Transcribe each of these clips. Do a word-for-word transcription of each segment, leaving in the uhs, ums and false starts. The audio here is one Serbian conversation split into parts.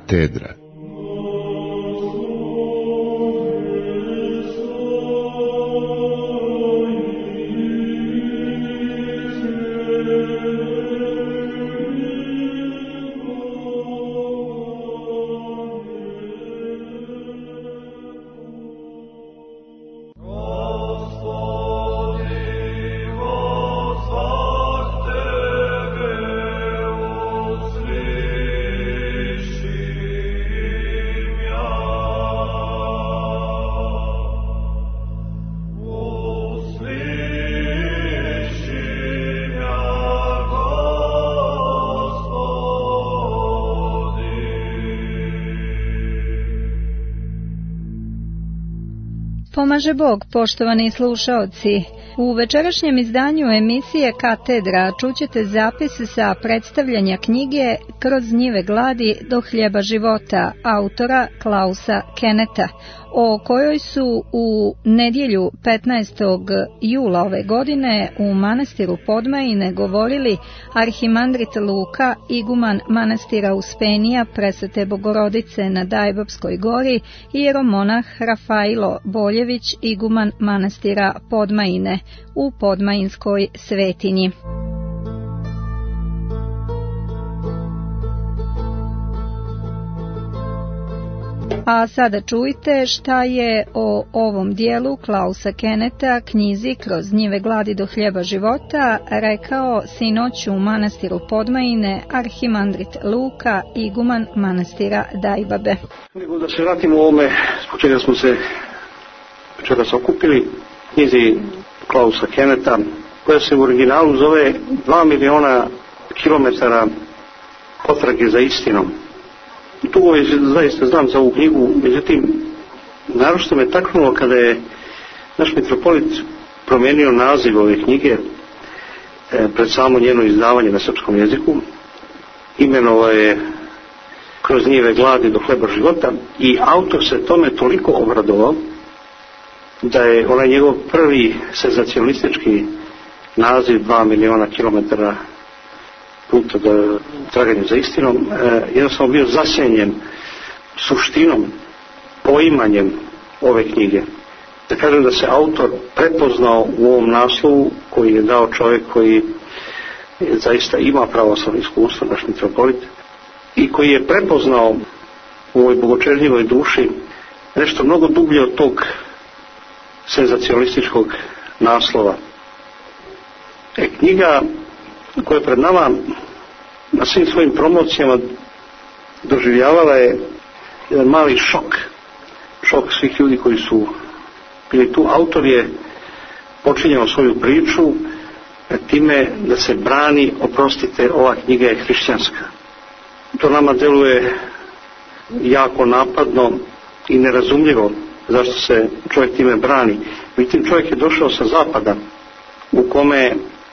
Katedra. Pomaže Bog, poštovani slušaoci. U večerašnjem izdanju emisije Katedra čućete zapis sa predstavljanja knjige Kroz njive gladi do hljeba života autora Klausa Keneta, o kojoj su u nedjelju petnaestog jula ove godine u manastiru Podmajine govorili arhimandrit Luka, iguman manastira Uspenija Presvete Bogorodice na Dajbabskoj gori i jeromonah Rafailo Boljević, iguman manastira Podmajine u Podmajinskoj svetinji. A sada čujte šta je o ovom dijelu Klausa Keneta, knjizi Kroz njive gladi do hljeba života, rekao sinoć u manastiru Podmajine arhimandrit Luka, iguman manastira Dajbabe. Nego da se vratimo u ovome zbog čega smo se večeras okupili, knjizi Klausa Keneta, koja se u originalu zove dva miliona kilometara potrage za istinom. Dugo je zaista znam za ovu knjigu, međutim, naročito me taknulo kada je naš mitropolit promijenio naziv ove knjige e, pred samo njeno izdavanje na srpskom jeziku. Imenovao je Kroz njive gladi do hljeba života i autor se tome toliko obradovao da je onaj njegov prvi senzacionalistički naziv dva miliona kilometara puta do traganja za istinom, e, jednostavno bio zasjenjen suštinom, poimanjem ove knjige. Da kažem da se autor prepoznao u ovom naslovu koji je dao čovjek koji je, zaista ima pravoslavno iskustvo, naš mitropolit, i koji je prepoznao u ovoj bogočernjivoj duši nešto mnogo dublje od tog senzacionalističkog naslova. E, knjiga koja je pred nama na svim svojim promocijama doživljavala je jedan mali šok, šok svih ljudi koji su bili tu. Autor je počinjao svoju priču time da se brani, oprostite, ova knjiga je hrišćanska. To nama deluje jako napadno i nerazumljivo zašto se čovjek time brani. Međutim, čovjek je došao sa zapada u kome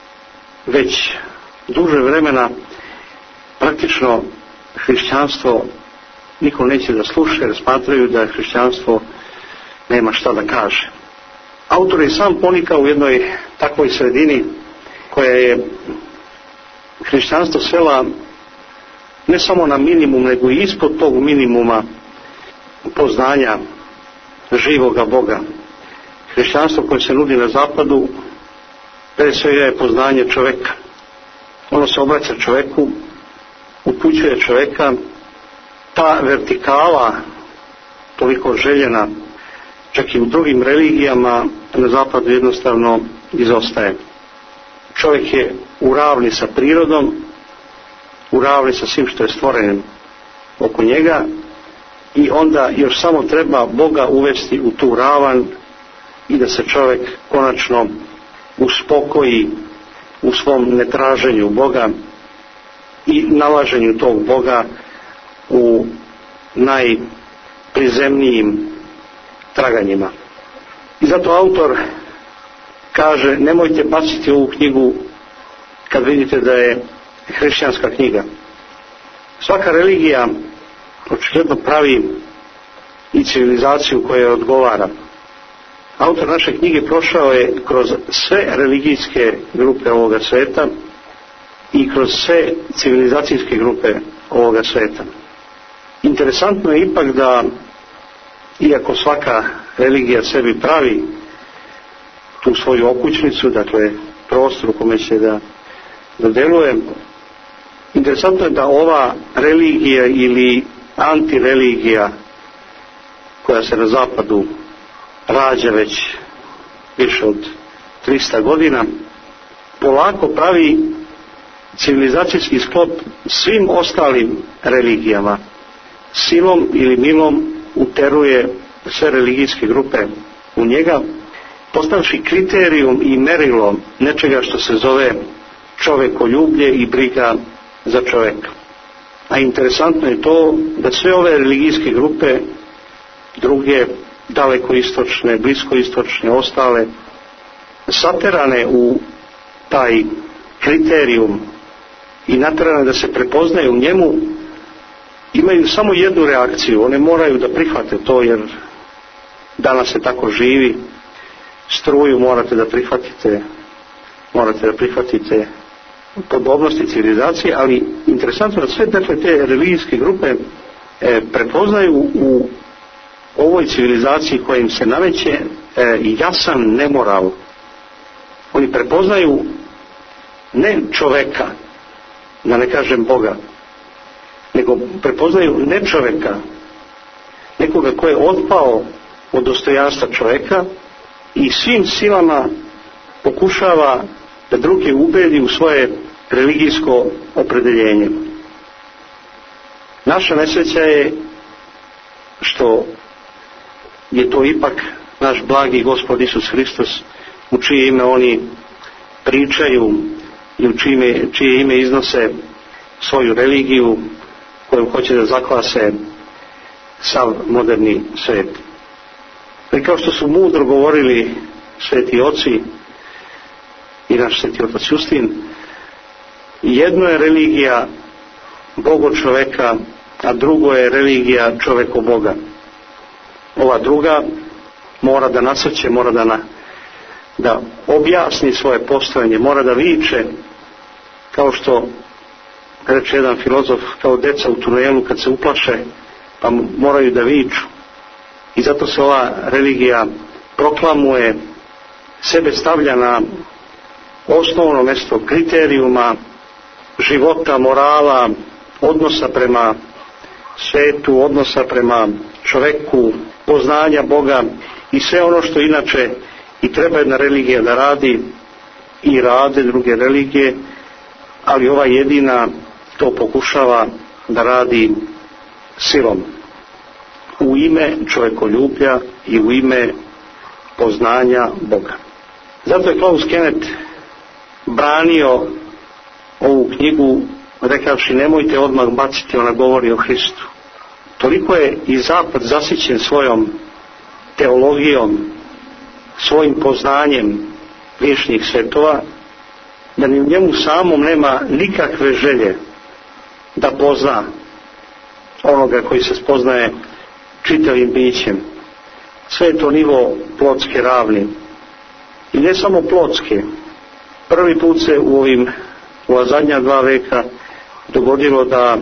već duže vremena praktično hrišćanstvo niko neće da sluša, jer smatraju da hrišćanstvo nema šta da kaže. Autor je sam ponikao u jednoj takvoj sredini koja je hrišćanstvo svela ne samo na minimum, nego i ispod tog minimuma poznanja živoga Boga. Hrišćanstvo koje se nudi na zapadu pre svega je poznanje čovjeka. Ono se obraća čovjeku, upućuje čovjeka. Ta vertikala, toliko željena, čak i u drugim religijama, na zapadu jednostavno izostaje. Čovjek je u ravni sa prirodom, u ravni sa svim što je stvoreno oko njega, i onda još samo treba Boga uvesti u tu ravan i da se čovjek konačno uspokoji u svom netraženju Boga i nalaženju tog Boga u najprizemnijim traganjima. I zato autor kaže, nemojte baciti ovu knjigu kad vidite da je hrišćanska knjiga. Svaka religija očigledno pravi i civilizaciju koja odgovara. Autor naše knjige prošao je kroz sve religijske grupe ovoga sveta i kroz sve civilizacijske grupe ovoga sveta. Interesantno je ipak da, iako svaka religija sebi pravi tu svoju okućnicu, dakle prostor u kome će da, da deluje, interesantno je da ova religija ili antireligija koja se na zapadu rađa već više od trista godina, polako pravi civilizacijski sklop svim ostalim religijama. Silom ili milom uteruje sve religijske grupe u njega, postavši kriterijum i merilo nečega što se zove čovekoljublje i briga za čoveka. A interesantno je to da sve ove religijske grupe, druge, dalekoistočne, bliskoistočne, ostale, saterane u taj kriterijum i naterane da se prepoznaju u njemu, imaju samo jednu reakciju. One moraju da prihvate to, jer danas se tako živi. Struju morate da prihvatite, morate da prihvatite podobnosti civilizacije, ali interesantno da sve dakle, te religijske grupe e, prepoznaju u ovoj civilizaciji koja im se nameće e, jasan nemoral. Oni prepoznaju ne čoveka, da ne kažem Boga, nego prepoznaju ne čoveka, nekoga ko je otpao od dostojanstva čoveka i svim silama pokušava da druge ubedi u svoje religijsko opredeljenje. Naša nesreća je što je to ipak naš blagi Gospod Isus Hristos, u čije ime oni pričaju i u čije, čije ime iznose svoju religiju kojom hoće da zaklase sav moderni svet. I kao što su mudro govorili sveti oci i naš sveti otac Justin, jedno je religija Bogo čoveka, a drugo je religija čoveko Boga. Ova druga mora da nasrće, mora da, na, da objasni svoje postojanje, mora da viče, kao što reče jedan filozof, kao deca u tunelu kad se uplaše, pa moraju da viču. I zato se ova religija proklamuje, sebe stavlja na osnovno mjesto kriterijuma života, morala, odnosa prema svetu, odnosa prema čoveku, poznanja Boga i sve ono što inače i treba jedna religija da radi i rade druge religije, ali ova jedina to pokušava da radi silom. U ime čovekoljublja i u ime poznanja Boga. Zato je Klaus Kennet branio ovu knjigu rekavši nemojte odmah baciti, ona govori o Hristu. Toliko je i zapad zasićen svojom teologijom, svojim poznanjem vječnih svetova, da ni u njemu samom nema nikakve želje da pozna onoga koji se spoznaje čitavim bićem. Sve je to nivo plotske ravni. I ne samo plotske. Prvi put se u ovim u ova zadnja dva veka dogodilo da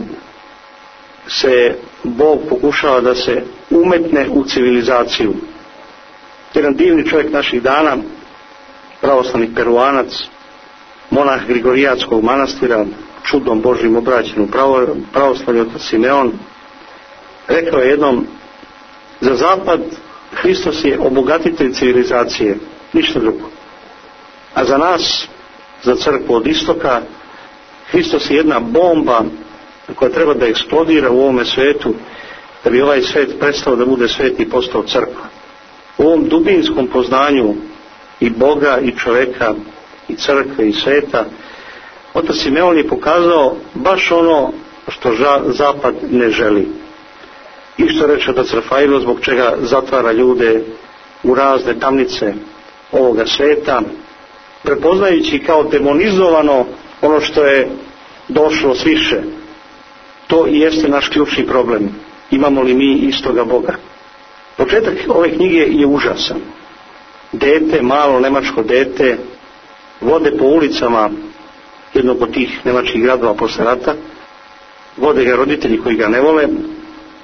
se Bog pokušava da se umetne u civilizaciju. Jedan divni čovjek naših dana, pravoslavni Peruanac, monah Grigorijatskog manastira, čudom Božjim obraćen u pravo, pravoslavlje otac Simeon, rekao je jednom: za zapad Hristos je obogatitelj civilizacije, ništa drugo. A za nas, za crkvu od istoka, Hristos je jedna bomba koja treba da eksplodira u ovome svetu, da bi ovaj svet prestao da bude svet i postao crkva. U ovom dubinskom poznanju i Boga i čoveka i crkve i sveta, otac Simeon je pokazao baš ono što ža, zapad ne želi. I što reče otac Rafailo, zbog čega zatvara ljude u razne tamnice ovoga sveta, prepoznajući kao demonizovano ono što je došlo sviše. To i jeste naš ključni problem. Imamo li mi istoga Boga? Početak ove knjige je užasan. Dete, malo nemačko dete, vode po ulicama jednog od tih nemačkih gradova posle rata, vode ga roditelji koji ga ne vole,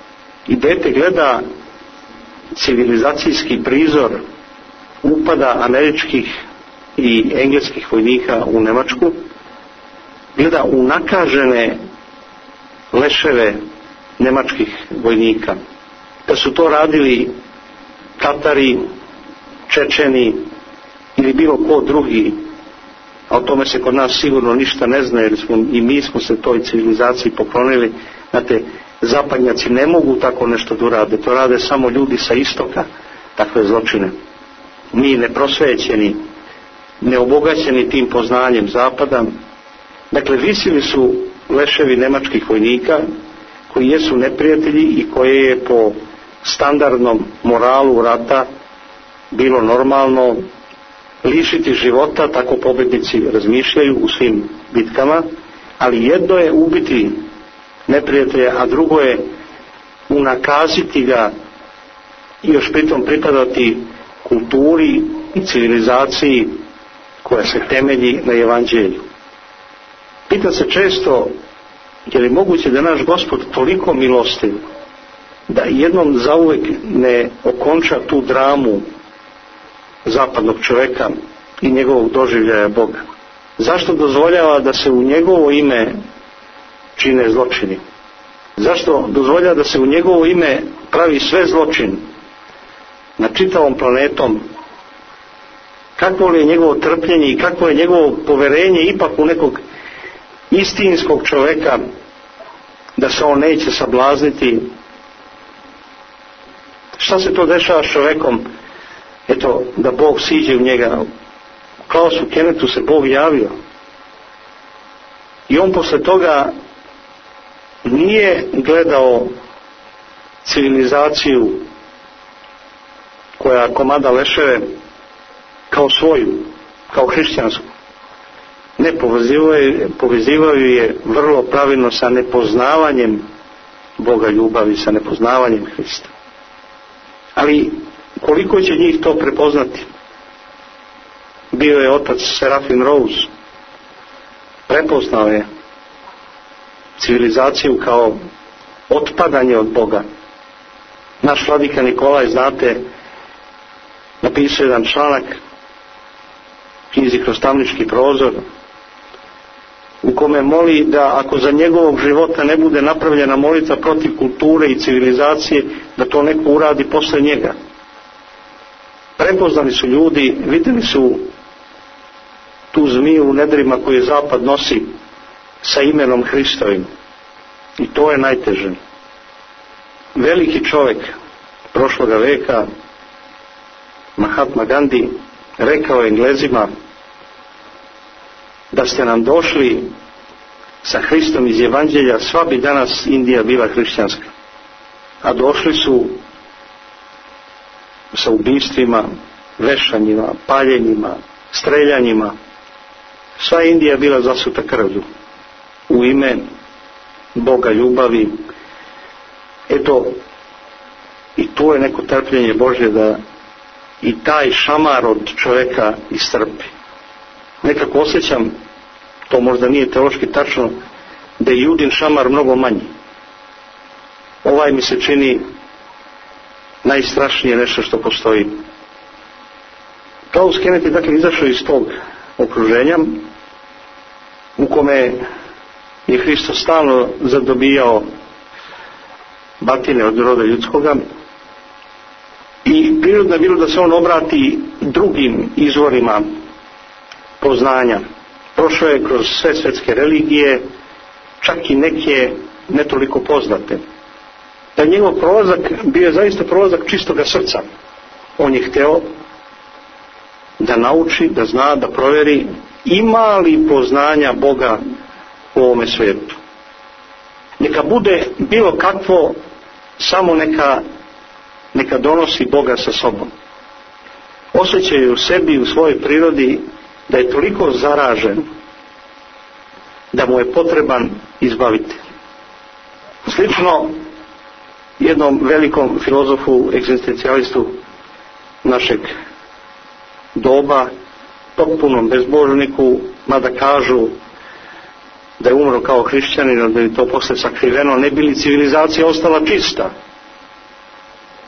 i dete gleda civilizacijski prizor upada američkih i engleskih vojnika u Nemačku, gleda unakažene leševe nemačkih vojnika. Da su to radili Tatari, Čečeni ili bilo ko drugi, a o tome se kod nas sigurno ništa ne zna, jer smo, i mi smo se toj civilizaciji poklonili. Znate, zapadnjaci ne mogu tako nešto da urade, to rade samo ljudi sa istoka, takve zločine. Mi neprosvećeni, neobogaćeni tim poznanjem zapada, dakle visili su leševi nemačkih vojnika koji jesu neprijatelji i koje je po standardnom moralu rata bilo normalno lišiti života, tako pobjednici razmišljaju u svim bitkama, ali jedno je ubiti neprijatelja, a drugo je unakaziti ga i još pritom pripadati kulturi i civilizaciji koja se temelji na evanđelju. Pita se često, je li moguće da naš Gospod toliko milostiv da jednom zauvek ne okonča tu dramu zapadnog čovjeka i njegovog doživljaja Boga? Zašto dozvoljava da se u njegovo ime čine zločini? Zašto dozvoljava da se u njegovo ime pravi sve zločin na čitavom planetom? Kakvo li je njegovo trpljenje i kakvo je njegovo poverenje ipak u nekog istinskog čovjeka, da se on neće sablazniti? Šta se to dešava s čovjekom? Eto, da Bog siđe u njega. Klausu Kennetu se Bog javio i on posle toga nije gledao civilizaciju koja komada leševe kao svoju, kao hrišćansku. Ne, povezivao je vrlo pravilno sa nepoznavanjem Boga ljubavi, sa nepoznavanjem Hrista. Ali koliko će njih to prepoznati? Bio je otac Serafim Rose, prepoznao je civilizaciju kao otpadanje od Boga. Naš vladika Nikolaj, znate, napisao jedan članak knjizi Kroz tamnički prozor, u kome moli da ako za njegovog života ne bude napravljena molitva protiv kulture i civilizacije, da to neko uradi posle njega. Prepoznali su ljudi, vidjeli su tu zmiju u nedrima koju zapad nosi sa imenom Hristovim, i to je najteže. Veliki čovjek prošloga veka, Mahatma Gandhi, rekao Englezima da ste nam došli sa Hristom iz Evanđelja, sva bi danas Indija bila hrišćanska. A došli su sa ubistvima, vešanjima, paljenjima, streljanjima. Sva Indija je bila zasuta krvlju u ime Boga ljubavi. Eto, i tu je neko trpljenje Božje da i taj šamar od čovjeka istrpi. Nekako osjećam, to možda nije teološki tačno, da je Judin šamar mnogo manji. Ovaj mi se čini najstrašnije nešto što postoji. Klaus Kennet je dakle izašao iz tog okruženja u kome je Hristos stalno zadobijao batine od roda ljudskoga, i prirodno je bilo da se on obrati drugim izvorima poznanja. Prošao je kroz sve svjetske religije, čak i neke ne toliko poznate. Da njegov prolazak bio je zaista prolazak čistoga srca. On je hteo da nauči, da zna, da provjeri ima li poznanja Boga u ovome svijetu. Neka bude bilo kakvo, samo neka, neka donosi Boga sa sobom. Osjećaju u sebi i u svojoj prirodi da je toliko zaražen da mu je potreban izbavitelj. Slično jednom velikom filozofu, egzistencijalistu našeg doba, potpunom bezbožniku, mada kažu da je umro kao hrišćanin, da je to posle sakriveno, ne bi li civilizacija ostala čista.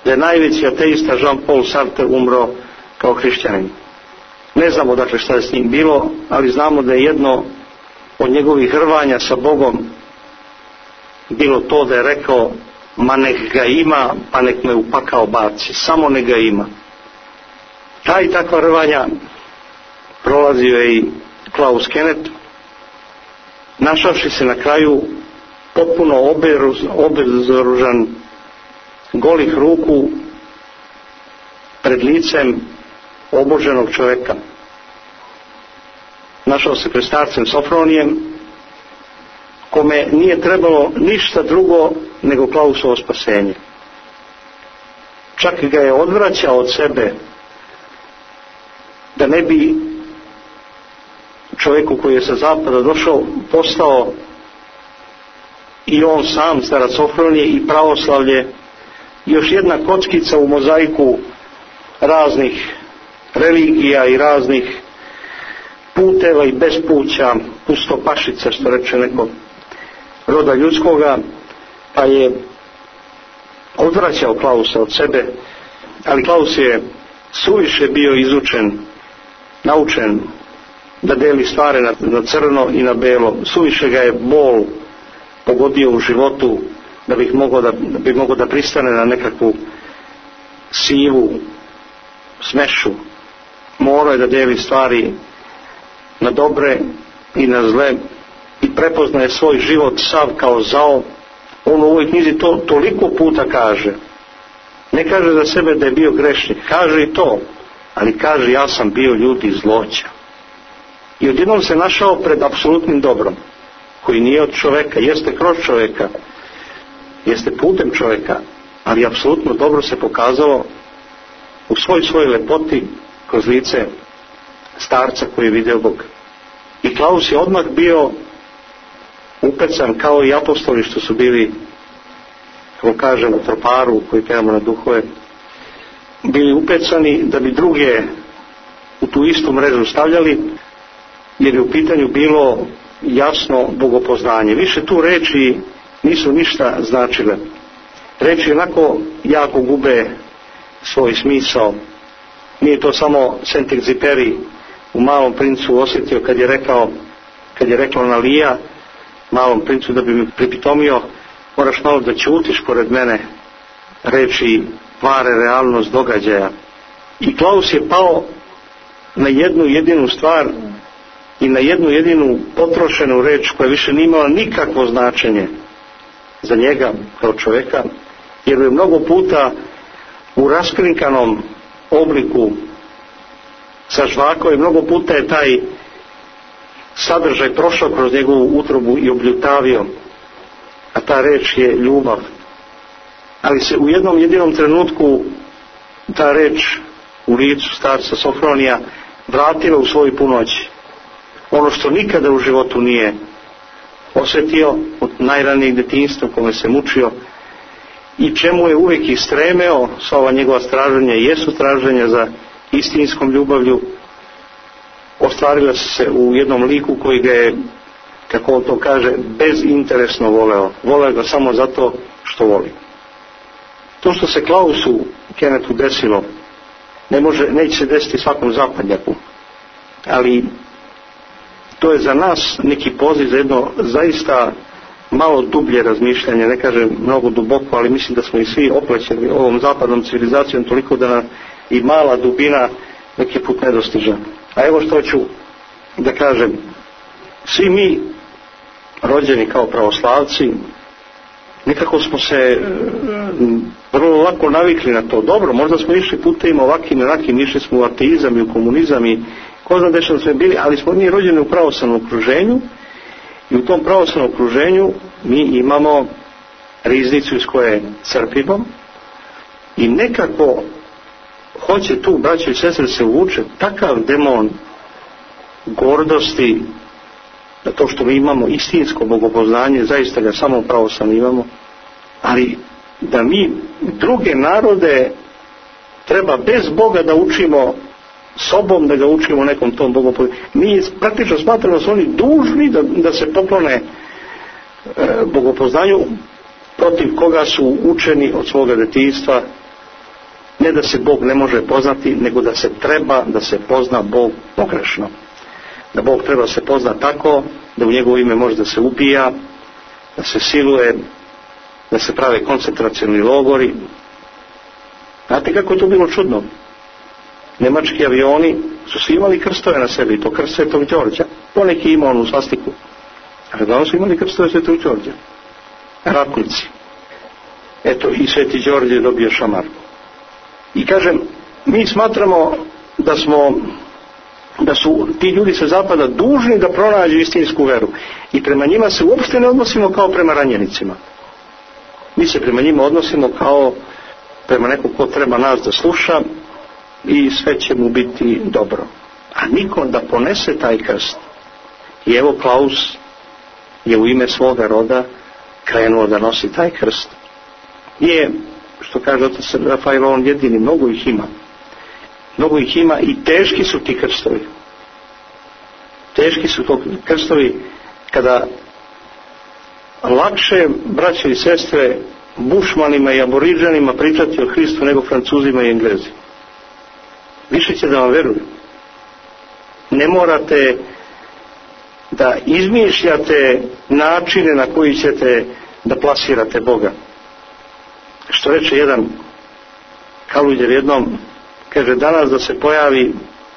da je najveći ateista Jean-Paul Sartre umro kao hrišćanin. Ne znamo dakle šta je s njim bilo, ali znamo da je jedno od njegovih hrvanja sa Bogom bilo to da je rekao: ma nek ga ima, pa nek me u pakao baci, samo nek ga ima. Ta i takva rvanja prolazio je i Klaus Kennet, našavši se na kraju potpuno obezoružan, golih ruku, pred licem oboženog čovjeka. Našao se pred starcem Sofronijem, kome nije trebalo ništa drugo nego Klausovo spasenje. Čak ga je odvraćao od sebe, da ne bi čovjeku koji je sa zapada došao postao i on sam, starac Sofronije, i pravoslavlje još jedna kockica u mozaiku raznih religija i raznih puteva i bespuća, pustopašica, što reče neko roda ljudskoga, pa je odvraćao Klausa od sebe. Ali Klaus je suviše bio izučen, naučen da deli stvari na, na crno i na belo. Suviše ga je bol pogodio u životu da bi mogao da, da, bi mogao da pristane na nekakvu sivu smešu. Morao je da deli stvari na dobre i na zle i prepoznaje svoj život sav kao zao. On u ovoj knjizi to toliko puta kaže. Ne kaže za sebe da je bio grešnik, kaže i to, ali kaže: ja sam bio ljudi zloća. I odjednom se našao pred apsolutnim dobrom, koji nije od čoveka, jeste kroz čoveka, jeste putem čoveka, ali apsolutno dobro se pokazalo u svoj svojoj lepoti kroz lice starca koji je vidio Boga. I Klaus je odmah bio upecan kao i apostoli što su bili, kako kažem, u troparu koji pevamo na duhove, bili upecani da bi druge u tu istu mrežu stavljali, jer je u pitanju bilo jasno bogopoznanje. Više tu reči nisu ništa značile. Reči onako jako gube svoj smisao. Nije to samo Saint-Exupéry u Malom princu osjetio kad je rekao, kad je rekla Analija Malom princu da bi mi pripitomio: moraš malo da ćutiš pored mene, reči kvare realnost događaja. I Klaus je pao na jednu jedinu stvar i na jednu jedinu potrošenu reč koja više nije imala nikakvo značenje za njega kao čovjeka, jer je mnogo puta u raskrinkanom obliku sažvakao i mnogo puta je taj sadržaj prošao kroz njegovu utrobu i obljutavio, a ta reč je ljubav. Ali se u jednom jedinom trenutku ta reč u licu starca Sofronija vratila u svoju punoć. Ono što nikada u životu nije osjetio od najranijeg djetinjstva kome se mučio i čemu je uvijek i stremeo, sva ova njegova straženja i jesu straženja za istinskom ljubavlju, ostvarila se u jednom liku koji ga je, kako on to kaže, bezinteresno voleo. Voleo ga samo zato što voli. To što se Klausu Kennettu desilo ne može, neće se desiti svakom zapadnjaku, ali to je za nas neki poziv za jedno zaista malo dublje razmišljanje, ne kažem mnogo duboko, ali mislim da smo i svi oplećeni ovom zapadnom civilizacijom toliko da nam i mala dubina neki put ne dostiže. A evo što ću da kažem: svi mi rođeni kao pravoslavci nekako smo se vrlo lako navikli na to. Dobro, možda smo išli putem ovakvim i onakvim, išli smo u ateizam i u komunizam i ko zna gdje što smo bili, ali smo mi rođeni u pravoslavnom okruženju i u tom pravoslavnom okruženju mi imamo riznicu iz koje crpimo i nekako hoće tu, braćo i sestre, se uvuče takav demon gordosti da to što mi imamo istinsko bogopoznanje, zaista ga samo pravoslavno imamo, ali da mi druge narode treba bez Boga da učimo sobom, da ga učimo nekom tom bogopoznanju. Mi praktično smatramo da su oni dužni da, da se poklone e, bogopoznanju protiv koga su učeni od svoga djetinjstva Ne da se Bog ne može poznati, nego da se treba da se pozna Bog pogrešno. Da Bog treba se pozna tako da u njegovo ime može da se ubija, da se siluje, da se prave koncentracioni logori. Znate kako je to bilo čudno? Nemački avioni su svi imali krstove na sebi, to krst Svetog Đorđa. Poneki ima onu svastiku, ali da su imali krstove Svetog Đorđa. Ratnici. Eto, i Sveti Đorđe je dobio šamarku. I kažem, mi smatramo da smo, da su ti ljudi sa zapada dužni da pronađu istinsku veru. I prema njima se uopšte ne odnosimo kao prema ranjenicima. Mi se prema njima odnosimo kao prema nekog ko treba nas da sluša i sve će mu biti dobro. A niko da ponese taj krst. I evo Klaus je u ime svoga roda krenuo da nosi taj krst. Je, što kaže otac Rafael, on jedini, mnogo ih ima. Mnogo ih ima i teški su ti krstovi. Teški su to krstovi kada lakše, braće i sestre, bušmanima i aboriđanima pričati o Hristu nego Francuzima i Englezi. Više će da vam veruju. Ne morate da izmišljate načine na koji ćete da plasirate Boga. Što reče jedan Kaludjer jednom, kaže, danas da se pojavi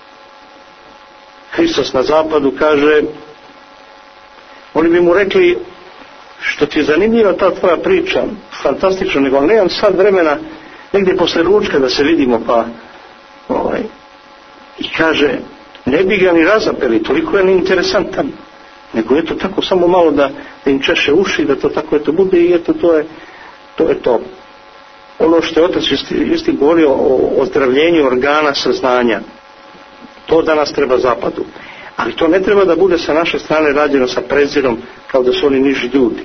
Hristos na zapadu, kaže, oni bi mu rekli, što ti je zanimljiva ta tvoja priča, fantastično, nego nemam sad vremena negdje posle ručka da se vidimo, pa ovaj, i kaže, ne bi ga ni razapeli, toliko je neinteresantan, nego je to tako samo malo da, da im češe uši, da to tako eto bude i eto to je to. Je to. Ono što je otac isti govorio o ozdravljenju organa saznanja, to danas treba zapadu. Ali to ne treba da bude sa naše strane rađeno sa prezirom kao da su oni niži ljudi.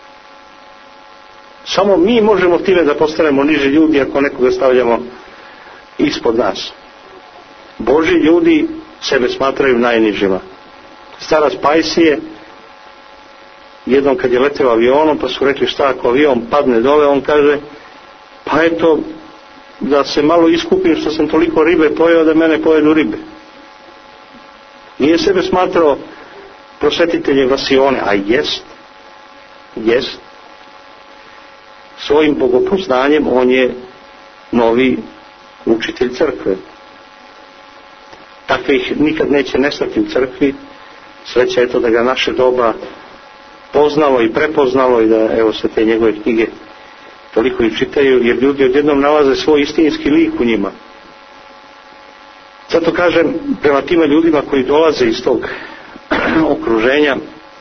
Samo mi možemo time da postanemo niži ljudi ako nekoga stavljamo ispod nas. Božji ljudi sebe smatraju najnižima. Starac Pajsije, jednom kad je leteo avionom, pa su rekli šta ako avion padne dole, on kaže, pa eto, da se malo iskupim što sam toliko ribe pojeo da mene pojedu ribe. Nije sebe smatrao prosvetiteljem vasione, a jest, jest. Svojim bogopoznanjem on je novi učitelj crkve. Takvih nikad neće nestati u crkvi. Sreća je to da ga naše doba poznalo i prepoznalo i da evo se te njegove knjige toliko i čitaju, jer ljudi odjednom nalaze svoj istinski lik u njima. Zato kažem, prema tima ljudima koji dolaze iz tog okruženja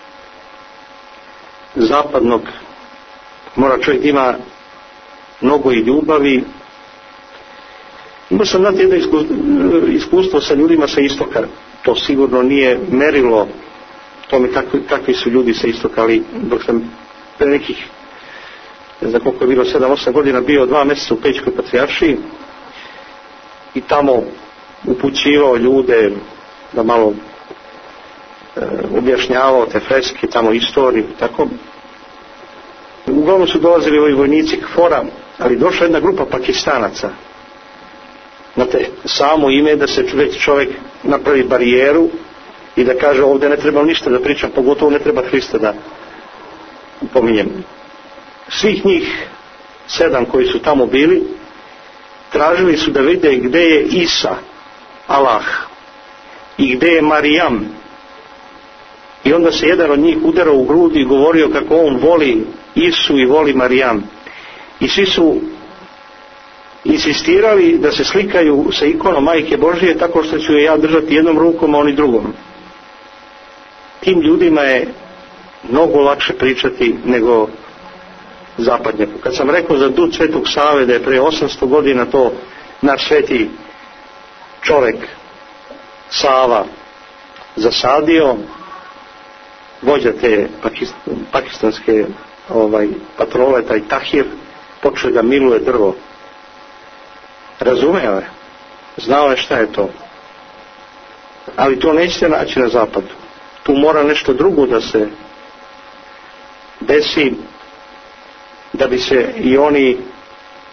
zapadnog, mora čovjek da ima mnogo i ljubavi. Imao sam znati jedno iskustvo sa ljudima sa istoka. To sigurno nije merilo tome kakvi, kakvi su ljudi sa istoka, ali dok sam pre nekih, ne znam koliko je bilo, sedam osam godina bio dva mjeseca u Pećkoj patrijaršiji i tamo upućivao ljude da malo e, objašnjavao te freske, tamo istoriju, tako. Uglavnom su dolazili ovi vojnici Kfora, ali došla jedna grupa Pakistanaca. Znate, samo ime da se već čovjek napravi barijeru i da kaže ovdje ne treba ništa da pričam, pogotovo ne treba Hrista da pominjem. Svih njih sedam koji su tamo bili tražili su da vide gdje je Isa, Allah, i gdje je Marijam. I onda se jedan od njih udarao u grudi i govorio kako on voli Isu i voli Marijam. I svi su insistirali da se slikaju sa ikonom Majke Božije tako što ću je ja držati jednom rukom, a oni drugom. Tim ljudima je mnogo lakše pričati nego zapadnjaku. Kad sam rekao za Dud Svetog Save da je pre osamsto godina to naš sveti čovjek Sava zasadio, vođa te pakistanske ovaj, patrole, taj Tahir, počeo da miluje drvo. Razumeo je, znao je šta je to. Ali to nećete naći na zapadu. Tu mora nešto drugo da se desi da bi se i oni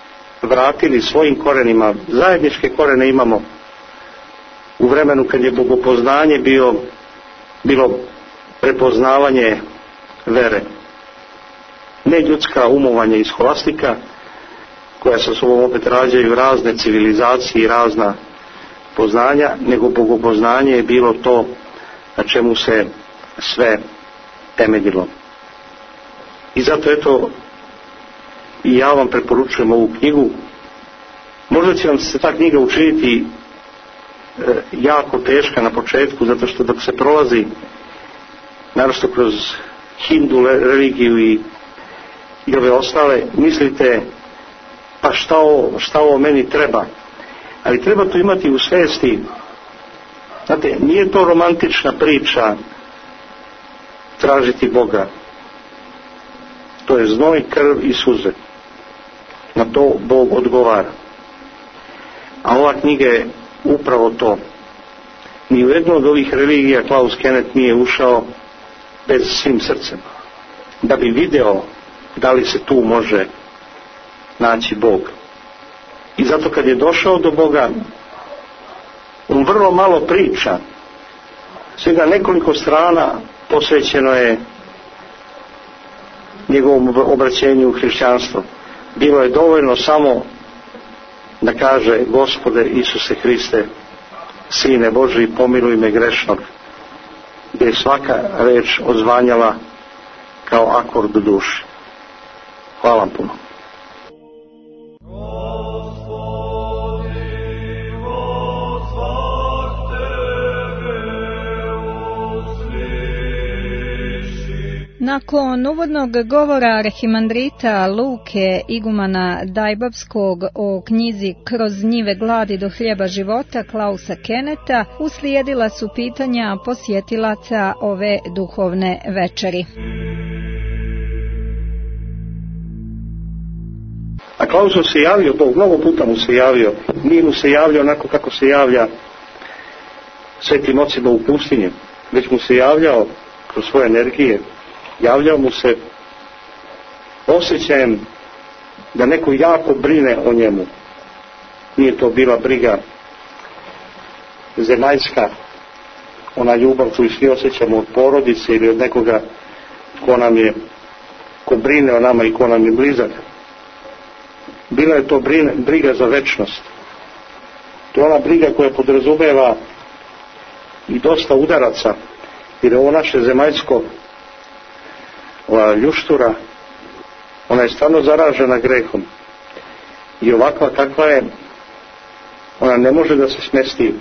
vratili svojim korenima. Zajedničke korene imamo u vremenu kad je bogopoznanje bio, bilo prepoznavanje vere. Ne ljudska umovanja i scholastika, koja sa sobom opet rađaju razne civilizacije i razna poznanja, nego bogopoznanje je bilo to na čemu se sve temeljilo. I zato eto i ja vam preporučujem ovu knjigu. Možda će vam se ta knjiga učiniti e, jako teška na početku, zato što dok se prolazi naročito kroz hindu religiju i, i ove ostale, mislite pa šta ovo, šta ovo meni treba. Ali treba to imati u svesti. Znate, nije to romantična priča tražiti Boga. To je znoj, krv i suze. Na to Bog odgovara. A ova knjiga je upravo to. Ni u jednu od ovih religija Klaus Kenneth nije ušao bez svim srcem, da bi video da li se tu može naći Bog. I zato kad je došao do Boga, on vrlo malo priča. Svega nekoliko strana posvećeno je njegovom obraćenju u hrišćanstvo. Bilo je dovoljno samo da kaže: Gospode Isuse Hriste, Sine Božji, pomiluj me grešnog, gdje je svaka reč odzvanjala kao akord u duši. Hvala vam puno. Nakon uvodnog govora arhimandrita Luke igumana Dajbavskog o knjizi Kroz njive gladi do hljeba života Klausa Kennetha uslijedila su pitanja posjetilaca ove duhovne večeri. A Klaus se javio, to mnogo puta mu se javio, nije mu se javio onako kako se javlja svetim ocima u pustinji, već mu se javljao kroz svoje energije. Javljao mu se osjećajem da neko jako brine o njemu. Nije to bila briga zemaljska, ona ljubav koju svi osjećamo od porodice ili od nekoga ko nam je, ko brine o nama i ko nam je blizak. Bila je to brine, briga za večnost. To je ona briga koja podrazumeva i dosta udaraca, jer je ovo naše zemaljsko, ova ljuštura, ona je stvarno zaražena grehom. I ovakva kakva je, ona ne može da se smesti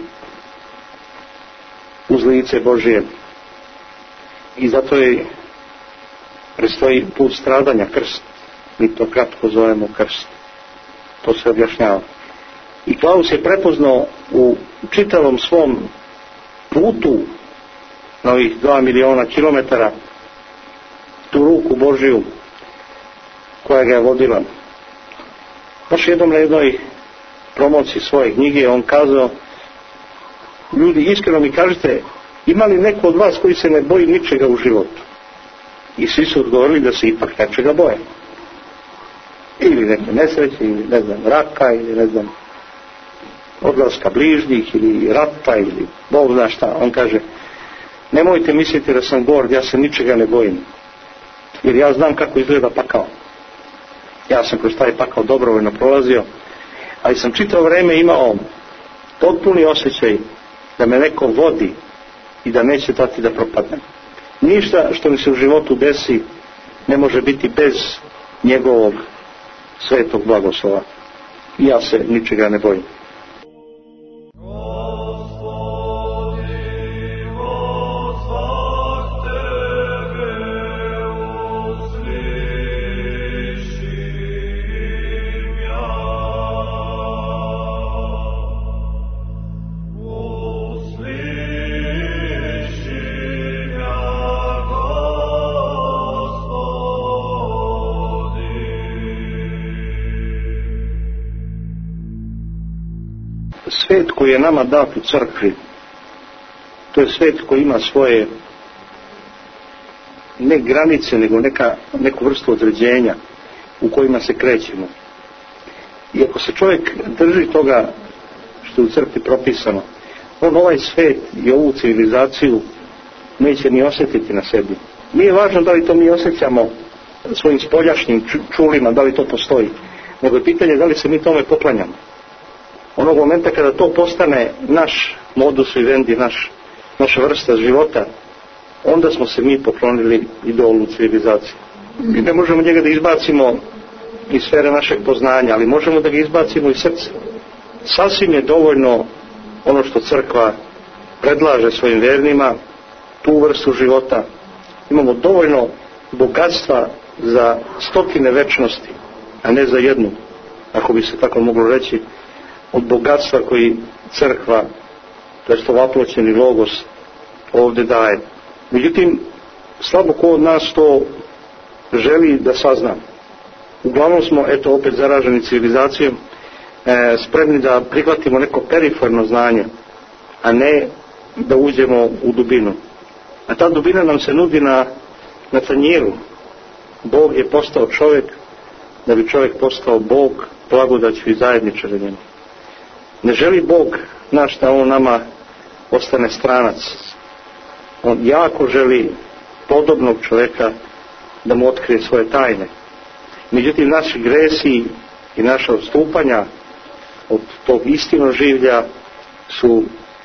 uz lice Božije. I zato je predstoji put stradanja, krst. Mi to kratko zovemo krst. To se objašnjava. I Klaus je prepoznao u čitavom svom putu na ovih dva miliona kilometara tu ruku Božiju koja ga je vodila. Baš jednom na jednoj promociji svoje knjige on kazao: ljudi, iskreno mi kažete, ima li neko od vas koji se ne boji ničega u životu? I svi su odgovorili da se ipak nečega boje. Ili neke nesreće, ili ne znam, raka, ili ne znam, odlaska bližnjih, ili rata, ili Bog zna šta. On kaže: nemojte misliti da sam gord, ja se ničega ne bojim. Jer ja znam kako izgleda pakao. Ja sam kroz taj pakao dobrovoljno prolazio, ali sam čitavo vrijeme imao potpuni osjećaj da me neko vodi i da neće dati da propadnem. Ništa što mi se u životu desi ne može biti bez njegovog svetog blagoslova. I ja se ničega ne bojim. Svet koji je nama dat u crkvi, to je svet koji ima svoje ne granice, nego neka, neku vrstu određenja u kojima se krećemo. I ako se čovjek drži toga što je u crkvi propisano, on ovaj svet i ovu civilizaciju neće ni osjetiti na sebi. Nije važno da li to mi osjećamo svojim spoljašnjim čulima, da li to postoji, nego je pitanje da li se mi tome poklanjamo. Onog momenta kada to postane naš modus vivendi, naš, naša vrsta života, onda smo se mi poklonili idolu civilizacije. Mi ne možemo njega da izbacimo iz sfere našeg poznanja, ali možemo da ga izbacimo iz srca. Sasvim je dovoljno ono što crkva predlaže svojim vernima, tu vrstu života. Imamo dovoljno bogatstva za stotine večnosti, a ne za jednu, ako bi se tako moglo reći, od bogatstva koji crkva, to jest ovaploćeni logos, ovdje daje. Međutim, slabo ko od nas to želi da sazna. Uglavnom smo, eto, opet zaraženi civilizacijom, e, spremni da prihvatimo neko periferno znanje, a ne da uđemo u dubinu. A ta dubina nam se nudi na, na tanjiru. Bog je postao čovjek, da bi čovjek postao Bog, blagodaću i zajedničarenjem. Ne želi Bog naš da on nama ostane stranac. On jako želi podobnog čovjeka da mu otkrije svoje tajne. Međutim, naši gresi i naša odstupanja od tog istino življa su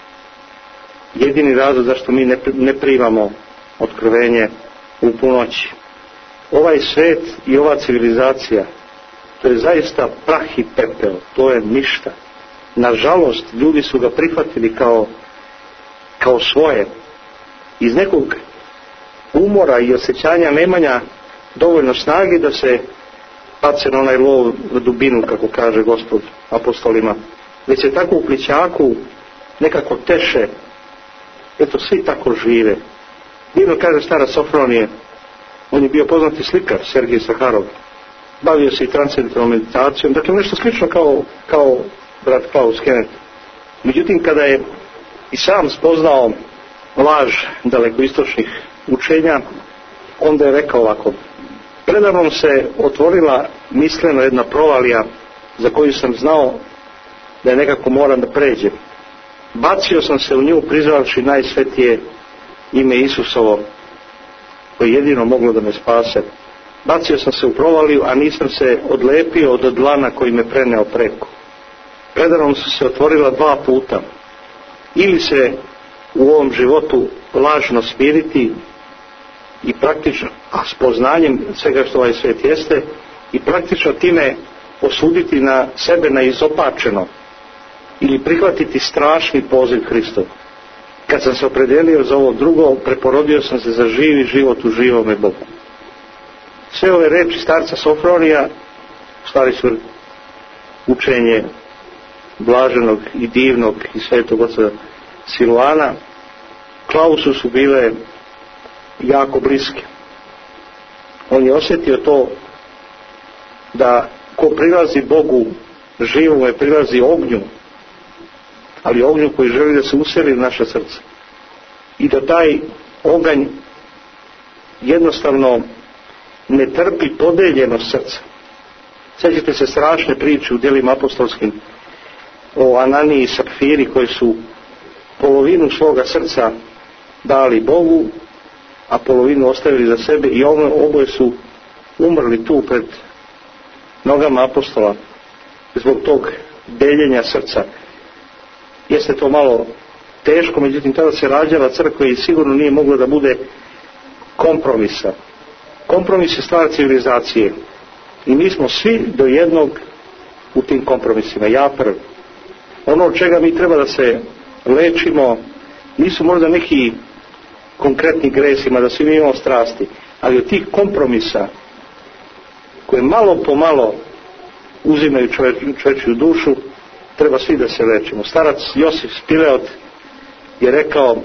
jedini razlog zašto mi ne, ne primamo otkrivenje u punoći. Ovaj svet i ova civilizacija, to je zaista prah i pepeo, to je ništa. Nažalost, ljudi su ga prihvatili kao, kao svoje. Iz nekog umora i osjećanja nemanja dovoljno snage da se pace na onaj lov u dubinu, kako kaže Gospod apostolima. Već se tako u plićaku nekako teše. Eto, svi tako žive. Divno kaže stara Sofronije, on je bio poznati slikar, Sergij Saharov. Bavio se i transcendentalnom meditacijom, dakle nešto slično kao, kao brat Klaus Kenneth. Međutim, kada je i sam spoznao laž dalekoistočnih učenja, onda je rekao ovako: predavnom se otvorila misleno jedna provalija za koju sam znao da je nekako moram da pređem. Bacio sam se u nju prizvavši najsvetije ime Isusovo, koje jedino moglo da me spase. Bacio sam se u provaliju, a nisam se odlepio od dlana koji me preneo preko. Predavnom su se otvorila dva puta. Ili se u ovom životu lažno smiriti i praktično, a s poznanjem svega što ovaj svijet jeste, i praktično time osuditi na sebe na izopačeno, ili prihvatiti strašni poziv Hristov. Kad sam se opredelio za ovo drugo, preporodio sam se za živi život u živome Bogu. Sve ove reči starca Sofronija u stvari su učenje blaženog i divnog i svetog oca Siluana. Klausu su bile jako bliske. On je osjetio to da ko prilazi Bogu živome, prilazi ognju, ali ognju koji želi da se useli u naše srce. I da taj oganj jednostavno ne trpi podeljenost srca. Sjećate se strašne priče u djelima apostolskim o Ananiji i Sapfiri, koji su polovinu svoga srca dali Bogu, a polovinu ostavili za sebe, i oboje su umrli tu pred nogama apostola zbog tog deljenja srca. Jeste to malo teško, međutim tada se rađala crkva i sigurno nije moglo da bude kompromisa. Kompromis je stvar civilizacije i mi smo svi do jednog u tim kompromisima. Ja prvi. Ono od čega mi treba da se lečimo nisu možda neki konkretni gresima, da svi mi imamo strasti, ali od tih kompromisa koje malo po malo uzimaju čovječju dušu, treba svi da se lečimo. Starac Josif Spileot je rekao: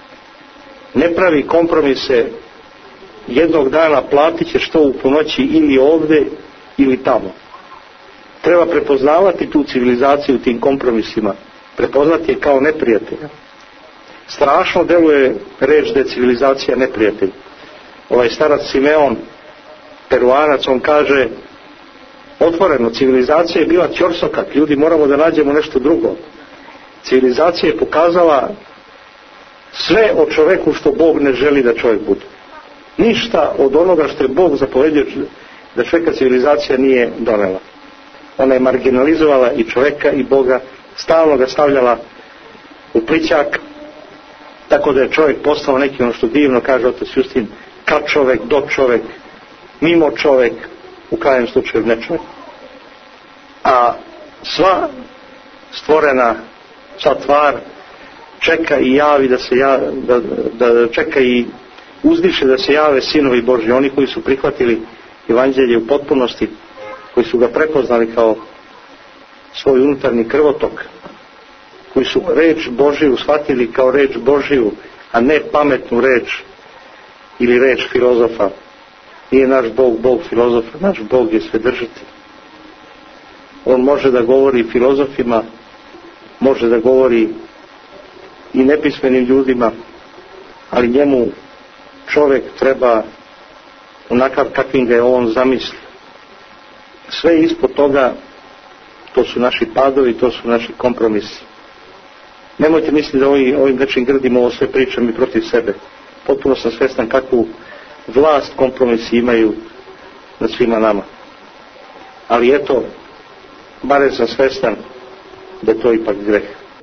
ne pravi kompromise, jednog dana platit ćeš to u ponoći ili ovdje ili tamo. Treba prepoznavati tu civilizaciju u tim kompromisima, prepoznati je kao neprijatelja. Strašno deluje reč da je civilizacija neprijatelj. Ovaj starac Simeon, Peruanac, on kaže: otvoreno. Civilizacija je bila ćorsokak, ljudi, moramo da nađemo nešto drugo. Civilizacija je pokazala sve o čoveku što Bog ne želi da čovjek bude. Ništa od onoga što je Bog zapovedio da čovjeka civilizacija nije donela. Ona je marginalizovala i čovjeka i Boga, stalno ga stavljala u plićak, tako da je čovjek postao neki, ono što divno kaže otac Justin, kad čovjek, do čovjek, mimo čovjek, u krajem slučaju ne čovjek. A sva stvorena, sva tvar čeka i javi da se ja, da, da čeka i uzdiše da se jave sinovi Božji, oni koji su prihvatili evanđelje u potpunosti, koji su ga prepoznali kao svoj unutarnji krvotok, koji su reč Božiju shvatili kao reč Božiju, a ne pametnu reč ili reč filozofa. Nije naš Bog Bog filozofa, naš Bog je svedržitelj. On može da govori filozofima, može da govori i nepismenim ljudima, ali njemu čovjek treba onakav kakvim ga je on zamislio. Sve ispod toga, to su naši padovi, to su naši kompromisi. Nemojte misliti da ovim, ovim nečim grdim ovo sve pričam i protiv sebe. Potpuno sam svjestan kakvu vlast kompromisi imaju nad svima nama. Ali eto, barem sam svjestan da je to ipak greh.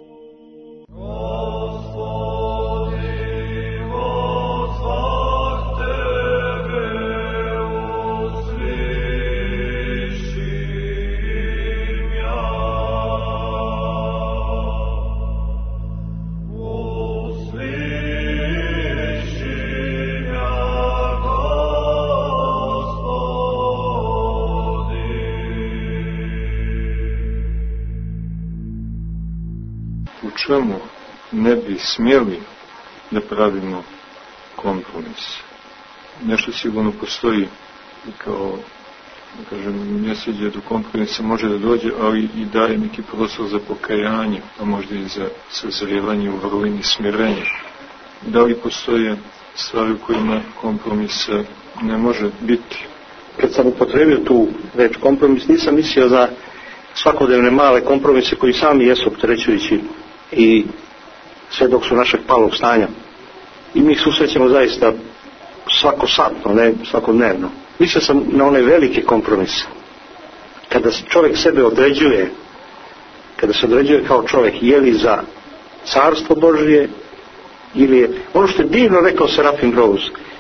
Čemu ne bi smjeli da pravimo kompromis? Nešto sigurno postoji kao, da kažem, mjeseđe do kompromisa može da dođe, ali i daje neki prostor za pokajanje, a možda i za sazrijevanje u vrlini smirenja. Da li postoje stvari u kojima kompromisa ne može biti? Kad sam upotrebio tu reč kompromis, nisam mislio za svakodnevne male kompromise koji sami jesu opterećujući i sve dok su našeg palog stanja. I mi ih susrećemo zaista svakosatno, ne svakodnevno. Mislio sam na one velike kompromise. Kada čovjek sebe određuje, kada se određuje kao čovjek, je li za carstvo Božje, ili je, ono što je divno rekao Serafim Groves,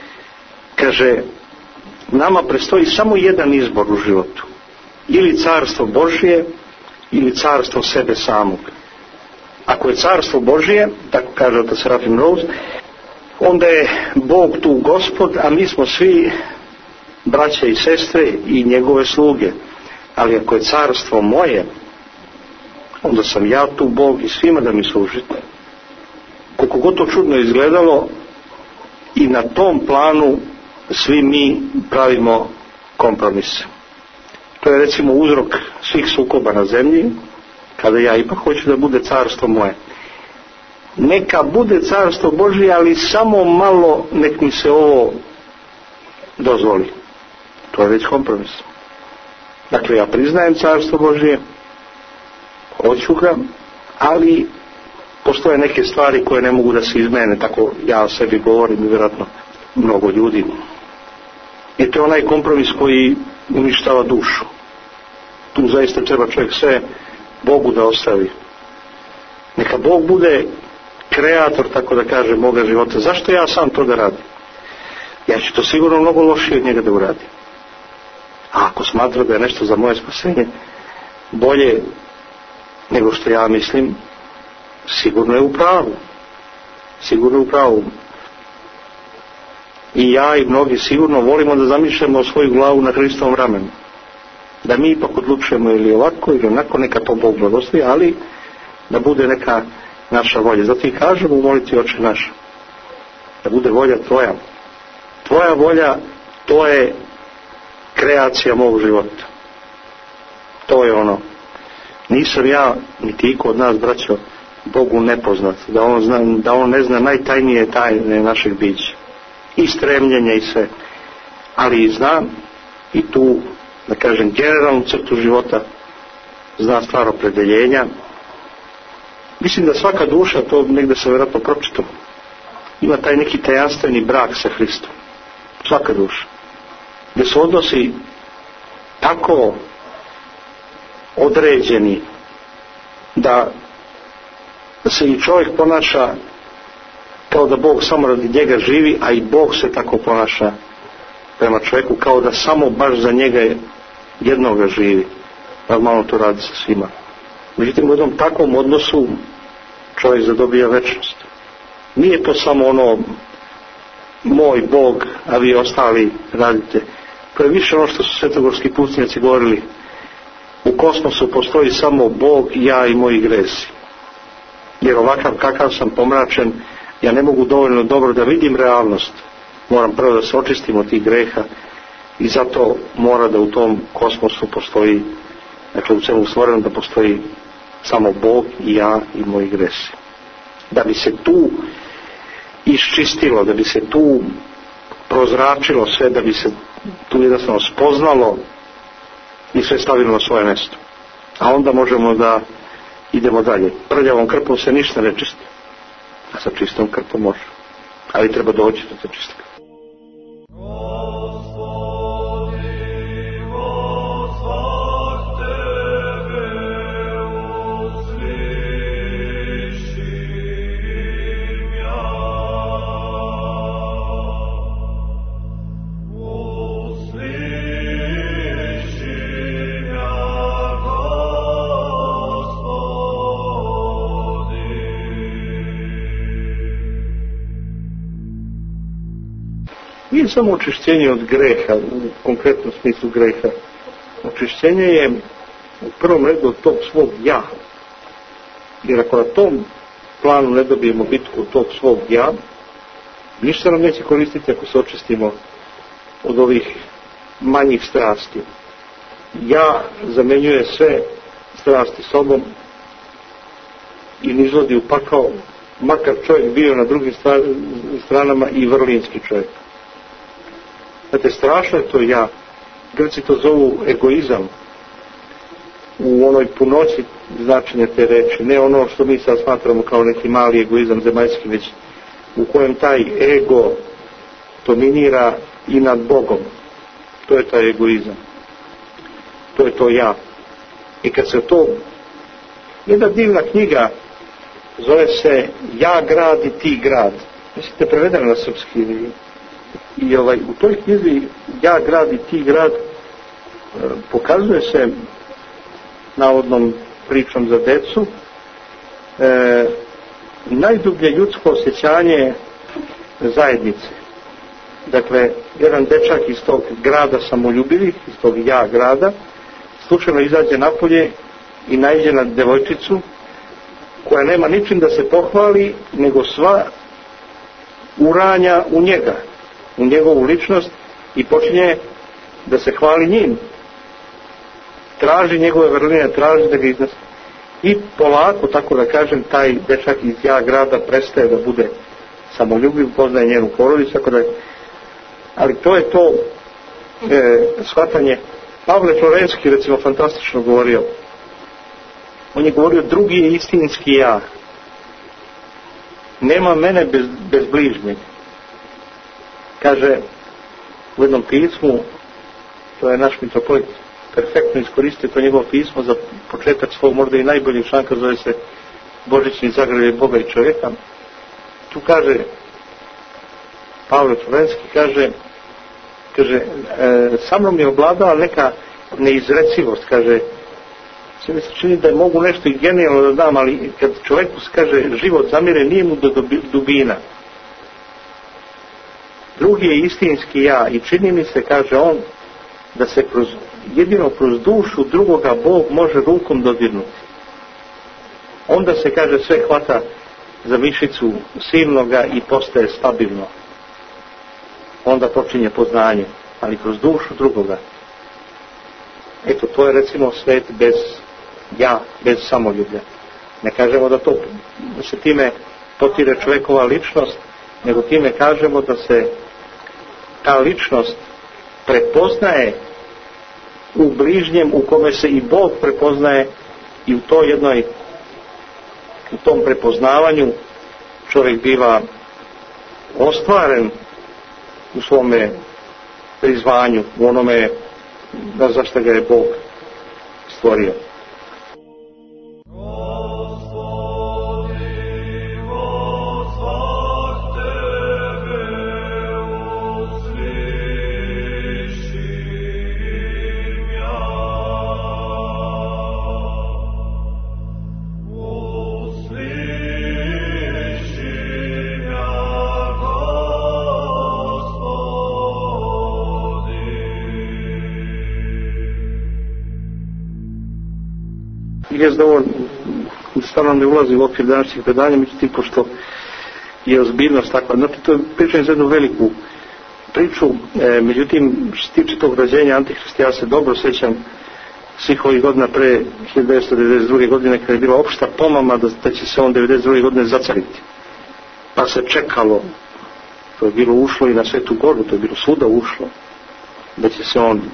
kaže, nama predstoji samo jedan izbor u životu. Ili carstvo Božje, ili carstvo sebe samog. Ako je carstvo Božje, tako kaže otac Serafim Groves, onda je Bog tu gospod, a mi smo svi braće i sestre i njegove sluge. Ali ako je carstvo moje, onda sam ja tu Bog i svima da mi služite. Koliko god to čudno izgledalo, i na tom planu svi mi pravimo kompromise. To je recimo uzrok svih sukoba na zemlji, kada ja ipak hoću da bude carstvo moje. Neka bude carstvo Božje, ali samo malo nek mi se ovo dozvoli. To je već kompromis. Dakle, ja priznajem carstvo Božje, hoću ga, ali postoje neke stvari koje ne mogu da se izmene, tako ja o sebi govorim i vjerojatno mnogo ljudi. I to je onaj kompromis koji uništava dušu. Tu zaista treba čovjek sve Bogu da ostavi. Neka Bog bude kreator, tako da kaže, moga života. Zašto ja sam to da radim? Ja ću to sigurno mnogo lošije od njega da uradim. A ako smatra da je nešto za moje spasenje bolje nego što ja mislim, sigurno je u pravu. Sigurno je u pravu. I ja i mnogi sigurno volimo da zamišljamo svoju glavu na Hristovom ramenu. Da mi ipak odlučujemo ili ovako ili onako, neka to Bog blagoslovi, ali da bude neka naša volja. Zato i kažemo u molitvi Oče naš, da bude volja tvoja. Tvoja volja, to je kreacija mog života. To je ono. Nisam ja, niti iko od nas, braćo, Bogu nepoznat, da on, zna, da on ne zna najtajnije tajne našeg bića i stremljenja i sve, ali i znam i tu da kažem, generalnu crtu života, zna stvar opredeljenja. Mislim da svaka duša, to negde se vjerojatno pročitao, ima taj neki tajanstveni brak sa Hristom. Svaka duša. Gdje su odnosi tako određeni da se i čovjek ponaša kao da Bog samo radi njega živi, a i Bog se tako ponaša prema čovjeku kao da samo baš za njega jednoga živi. Normalno to radi sa svima. Međutim, u jednom takvom odnosu čovjek zadobija večnost. Nije to samo ono moj Bog, a vi ostali radite. To je više ono što su svetogorski pucnjaci govorili. U kosmosu postoji samo Bog, ja i moji gresi. Jer ovakav kakav sam pomračen, ja ne mogu dovoljno dobro da vidim realnost. Moram prvo da se očistim od tih greha i zato mora da u tom kosmosu postoji, dakle u svemu stvorenom da postoji samo Bog i ja i moji gresi. Da bi se tu iščistilo, da bi se tu prozračilo sve, da bi se tu jednostavno spoznalo i sve stavilo na svoje mjesto. A onda možemo da idemo dalje. Prljavom krpom se ništa ne čisti, a sa čistom krpom može. Ali treba doći do te čiste krpe. Nije samo očišćenje od greha, u konkretnom smislu greha. Očišćenje je u prvom redu od tog svog ja. Jer ako na tom planu ne dobijemo bitku od tog svog ja, ništa nam neće koristiti ako se očistimo od ovih manjih strasti. Ja zamenjuje sve strasti sobom i nizvodi u pakao, makar čovjek bio na drugim stranama i vrlinski čovjek. Znate, strašno je to ja. Grci to zovu egoizam u onoj punoći značenja te reči. Ne ono što mi sad smatramo kao neki mali egoizam zemaljski, već u kojem taj ego dominira i nad Bogom. To je taj egoizam. To je to ja. I kad se to... Jedna divna knjiga zove se Ja grad i ti grad. Mislite, prevedeno na srpski ili... I ovaj, u toj knjizi Ja grad i ti grad e, pokazuje se navodnom pričom za decu e, najdublje ljudsko osjećanje zajednice. Dakle, jedan dečak iz tog grada samoljubivih, iz tog ja grada, slučajno izađe napolje i naiđe na devojčicu koja nema ničim da se pohvali, nego sva uranja u njega, u njegovu ličnost i počinje da se hvali njim. Traži njegove vrline, traži da ga iznese. I polako, tako da kažem, taj dečak iz ja grada prestaje da bude samoljubiv, poznaje njenu porodicu, tako da... Ali to je to e, shvatanje. Pavle Florenski, recimo, fantastično govorio. On je govorio, drugi je istinski ja. Nema mene bez, bez bližnjeg. Kaže u jednom pismu, to je naš mitropolit perfektno iskoristio to njegovo pismo za početak svog možda i najboljeg članka, zove se Božićni zagrljaj Boga i čovjeka. Tu kaže Pavle Florenski, kaže kaže, e, sa mnom je obladala neka neizrecivost, kaže, sve mi se čini da mogu nešto i genijalno da dam, ali kad čovjeku kaže život zamire, nije mu do dubina. Drugi je istinski ja i čini mi se, kaže on, da se kroz, jedino kroz dušu drugoga Bog može rukom dodirnuti. Onda se, kaže, sve hvata za mišicu silnoga i postaje stabilno. Onda počinje poznanje, ali kroz dušu drugoga. Eto, to je recimo svet bez ja, bez samoljublja. Ne kažemo da to, da se time potire čovjekova ličnost, nego time kažemo da se ta ličnost prepoznaje u bližnjem u kome se i Bog prepoznaje, i u toj jednoj, u tom prepoznavanju čovjek biva ostvaren u svome prizvanju, u onome da zašto ga je Bog stvorio. Jest da ovo stvarno ne ulazi u okvir današnjih predanja, međutim, pošto je ozbiljnost takva, znači to je pričam za jednu veliku priču, e, međutim, što se tiče tog rođenja Antihrista, ja se dobro sjećam svih ovih godina pre hiljadu devetsto devedeset druge godine, kada je bila opšta pomama da, da će se on devedeset druge godine zacariti. Pa se čekalo, to je bilo ušlo i na Svetu Goru, to je bilo svuda ušlo, da će se on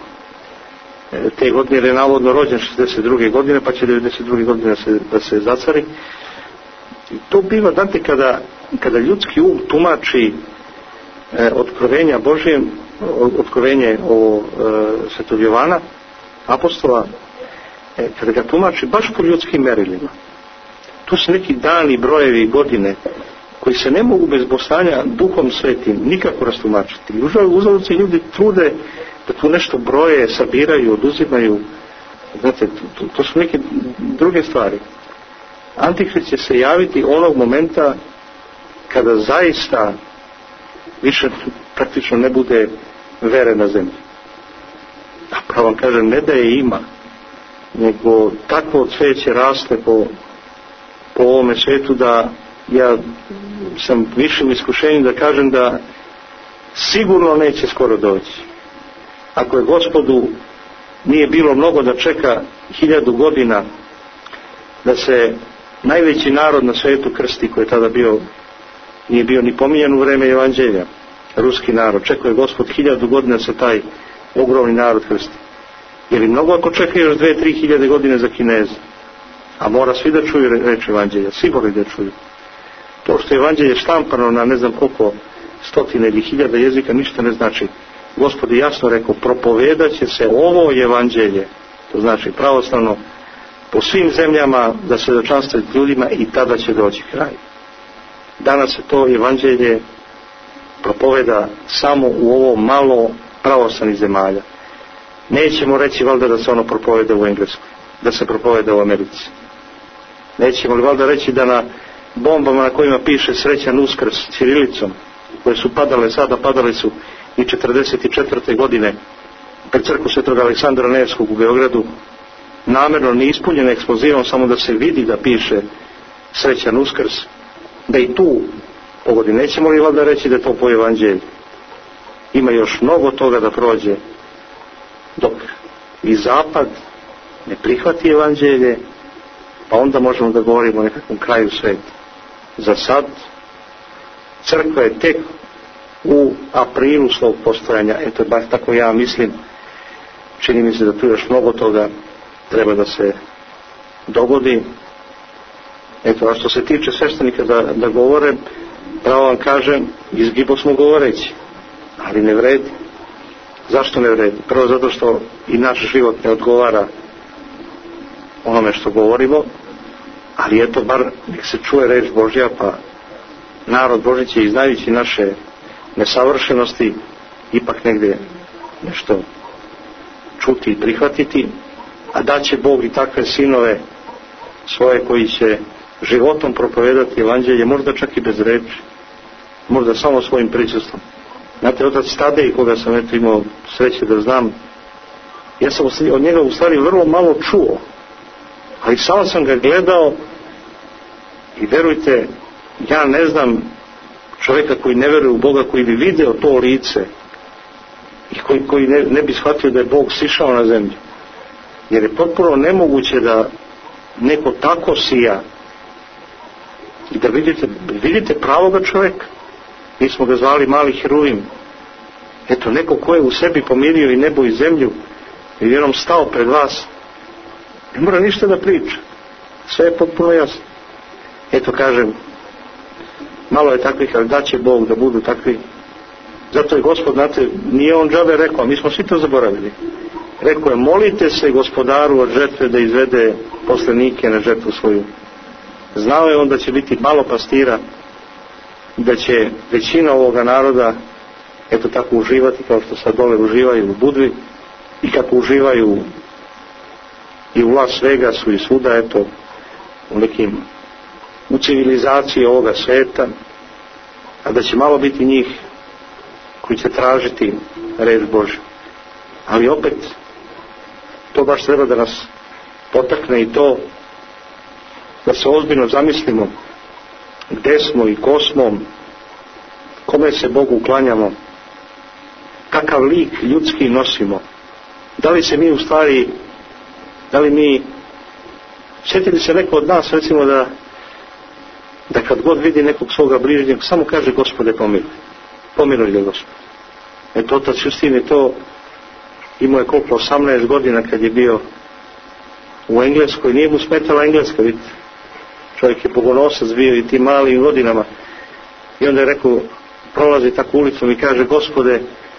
te godine, jer je navodno rođen šezdeset druge godine, pa će devedeset druge godine da se, da se zacari. I to biva, znate, kada, kada ljudski um tumači e, otkrovenja Božije, otkrovenje o e, Svetog Jovana, apostola, e, kada ga tumači baš po ljudskim merilima. Tu su neki dani, brojevi, godine, koji se ne mogu bez bosanja Duhom Svetim nikako rastumačiti. Uzalud se ljudi trude da tu nešto broje, sabiraju, oduzimaju. Znate, to, to su neke druge stvari. Antihrist će se javiti onog momenta kada zaista više praktično ne bude vere na zemlji. A pravo vam kažem, ne da je ima, nego takvo cveće raste po, po ovome svijetu da ja sam višim iskušenjem da kažem da sigurno neće skoro doći. Ako je Gospodu nije bilo mnogo da čeka hiljadu godina da se najveći narod na svijetu krsti, koji je tada bio, nije bio ni pominjan u vreme Evanđelja, ruski narod, čekao je Gospod hiljadu godina da se taj ogromni narod krsti. Je li mnogo ako čeka još dve, tri hiljade godine za Kineze? A mora svi da čuju reč Evanđelja, svi moraju da čuju. To što je Evanđelje štampano na ne znam koliko stotine ili hiljada jezika ništa ne znači. Gospod je jasno rekao, propovedat će se ovo Evanđelje, to znači pravoslavno, po svim zemljama da se dočanstve ljudima i tada će doći kraj. Danas se to Evanđelje propoveda samo u ovo malo pravoslavnih zemalja. Nećemo reći valjda da se ono propoveda u Engleskoj, da se propoveda u Americi. Nećemo li valjda reći da na bombama na kojima piše Srećan Uskrs ćirilicom, koje su padale sada, padale su i četrdeset četvrte godine pred crkvu Svetog Aleksandra Nevskog u Beogradu, namjerno neispunjene eksplozivom, samo da se vidi da piše Srećan Uskrs, da i tu pogodi. Nećemo li valjda reći da je to po Evanđelju? Ima još mnogo toga da prođe dok i Zapad ne prihvati Evanđelje, pa onda možemo da govorimo o nekakvom kraju sveta. Za sad crkva je tek u aprilu svog postojanja, eto bar tako ja mislim, čini mi se da tu još mnogo toga treba da se dogodi. Eto, a što se tiče sveštenika da, da govore, pravo vam kažem, izgibo smo govoreći, ali ne vredi. Zašto ne vredi? Prvo zato što i naš život ne odgovara onome što govorimo, ali eto, bar nek se čuje reč Božja, pa narod Božji će, znajući naše nesavršenosti, ipak negdje nešto čuti i prihvatiti, a da će Bog i takve sinove svoje koji će životom propovedati Evanđelje, možda čak i bez reči, možda samo svojim prisustvom. Znate, otac Tadej, koga sam eto imao sreće da znam, ja sam od njega u stvari vrlo malo čuo, ali samo sam ga gledao i verujte, ja ne znam čovjeka koji ne veruje u Boga, koji bi video to lice i koji, koji ne, ne bi shvatio da je Bog sišao na zemlju. Jer je potpuno nemoguće da neko tako sija i da vidite, vidite pravoga čovjeka. Mi smo ga zvali mali heruvim. Eto, neko ko je u sebi pomirio i nebo i zemlju, i jednom stao pred vas, ne mora ništa da priča, sve je potpuno jasno. Eto kažem, malo je takvih, ali da će Bog da budu takvi. Zato je Gospod, znate, nije on džabe rekao, mi smo svi to zaboravili. Rekao je, molite se Gospodaru od žetve da izvede poslanike na žetvu svoju. Znao je on da će biti malo pastira, da će većina ovoga naroda eto tako uživati kao što sad dole uživaju u Budvi i kako uživaju i u Las Vegasu i svuda, eto, u nekim, u civilizaciji ovoga sveta, a da će malo biti njih koji će tražiti reč Božju. Ali opet, to baš treba da nas potakne i to da se ozbiljno zamislimo gde smo i ko smo, kome se Bogu uklanjamo, kakav lik ljudski nosimo. Da li se mi u stvari, da li mi, sjetili se neko od nas recimo da da kad god vidi nekog svoga bližnjeg samo kaže Gospode pomiluj, pomiluj ga Gospode. Eto, otac Justin je to imao je koliko, osamnaest godina kad je bio u Engleskoj, nije mu smetala Engleska, vidite, čovjek je bogonosac bio i tim malim godinama, i onda je rekao, prolazi tako ulicom i kaže Gospode,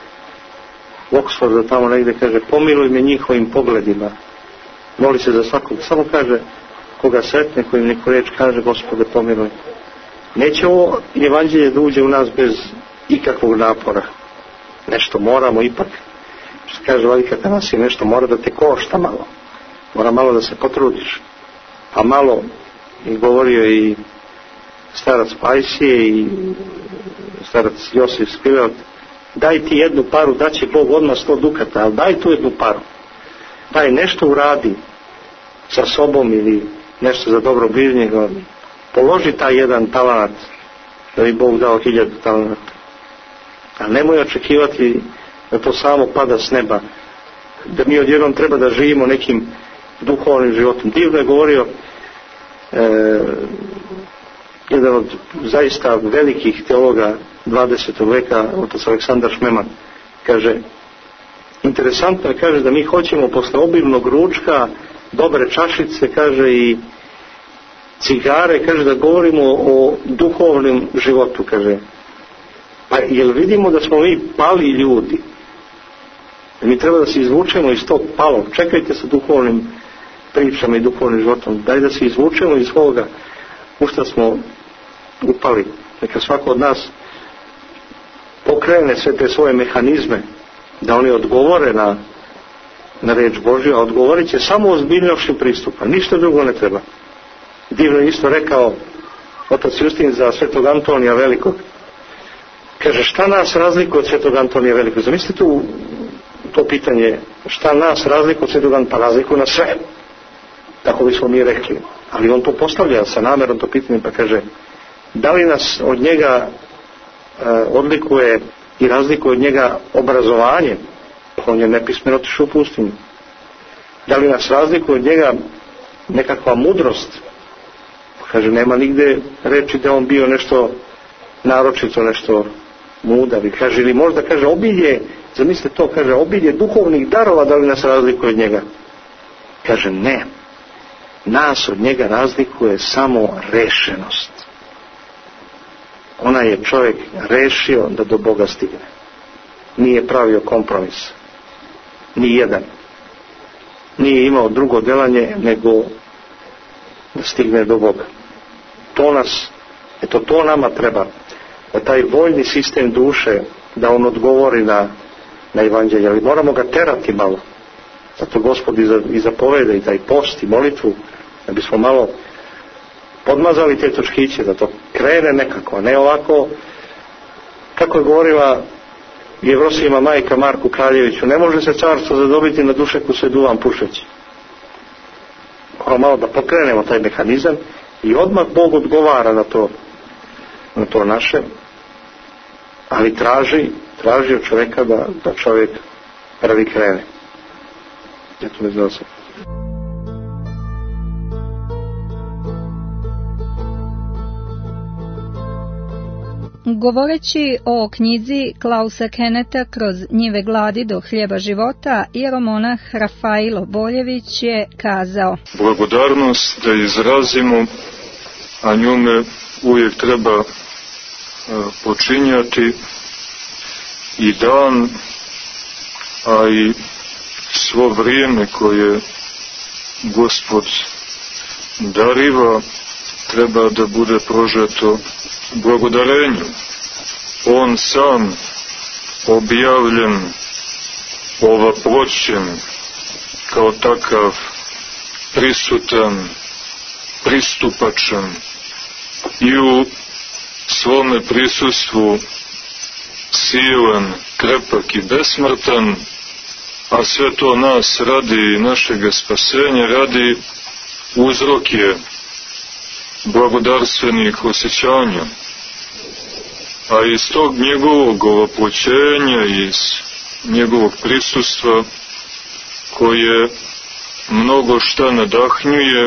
u Oxfordu tamo negdje, kaže pomiluj me njihovim pogledima, moli se za svakog, samo kaže koga sretne, kojim neku reč kaže Gospode pomiluj. Neće ovo evanđelje da uđe u nas bez ikakvog napora, nešto moramo ipak, što kaže Vladika Atanasije, nešto mora da te košta malo, mora malo da se potrudiš, a malo i govorio i starac Pajsije i starac Josif Spilot, daj ti jednu paru, daće Bog odmah sto dukata, ali daj tu jednu paru, daj nešto uradi sa sobom ili nešto za dobro bližnjega, položi taj jedan talenat da bi Bog dao hiljadu talenata, a nemoj očekivati da to samo pada s neba, da mi odjednom treba da živimo nekim duhovnim životom. Divno je govorio e, jedan od zaista velikih teologa dvadesetog veka, otac Aleksandar Šmeman, kaže, interesantno je, kaže, da mi hoćemo posle obilnog ručka, dobre čašice, kaže, i cigare, kaže, da govorimo o duhovnom životu, kaže. Pa jel vidimo da smo mi pali ljudi? Da mi treba da se izvučemo iz tog palog. Čekajte sa duhovnim pričama i duhovnim životom. Daj da se izvučemo iz ovoga u što smo upali. Neka svako od nas pokrene sve te svoje mehanizme da oni odgovore na, na reč Božju, a odgovorit će samo ozbiljnošću pristupa. Ništa drugo ne treba. Divno je isto rekao otac Justin za svetog Antonija Velikog. Kaže, šta nas razlikuje od svetog Antonija Velikog? Zamislite tu to pitanje, šta nas razlikuje od svetog Antonija? Pa razlikuje na sve. Tako bismo mi rekli. Ali on to postavlja sa namerom to pitanje, pa kaže, da li nas od njega e, odlikuje i razlikuje od njega obrazovanje? Pa on je nepismeno otišao u pustinju. Da li nas razlikuje od njega nekakva mudrost? Pa kaže, nema nigde reči da on bio nešto naročito, nešto mudar. I kaže, ili možda, kaže, obilje, zamislite to, kaže, obilje duhovnih darova, da li nas razlikuje od njega? Kaže, ne. Nas od njega razlikuje samo rešenost. Ona je čovjek rešio da do Boga stigne. Nije pravio kompromis. Ni jedan. Nije imao drugo delanje nego da stigne do Boga. To nas, eto to nama treba. Da taj voljni sistem duše, da on odgovori na, na evanđelje. Ali moramo ga terati malo. Zato Gospod i zapoveda i taj post i molitvu, da bismo malo podmazali te točkiće, da to krene nekako, ne ovako, kako je govorila Jevrosijima majka Marku Kraljeviću, ne može se carstvo zadobiti na dušeku sve duvan pušeći. Moramo malo da pokrenemo taj mehanizam i odmah Bog odgovara na to, na to naše, ali traži, traži od čovjeka da, da čovjek prvi krene. Eto ne znao sam. Govoreći o knjizi Klausa Keneta Kroz njive gladi do hljeba života, jeromonah Rafailo Boljević je kazao: Blagodarnost da izrazimo, a njome uvijek treba počinjati i dan, a i svo vrijeme koje Gospod dariva treba da bude prožeto blagodarenjem. On sam objavljen, ovaploćen, kao takav prisutan, pristupačan i u svome prisustvu silan, krepak i besmrtan, a sve to nas radi našega spasenja, radi uzrok je blagodarstvenih osjećanja. A iz tog njegovog ovaploćenja, iz njegovog prisustva, koje mnogo šta nadahnjuje,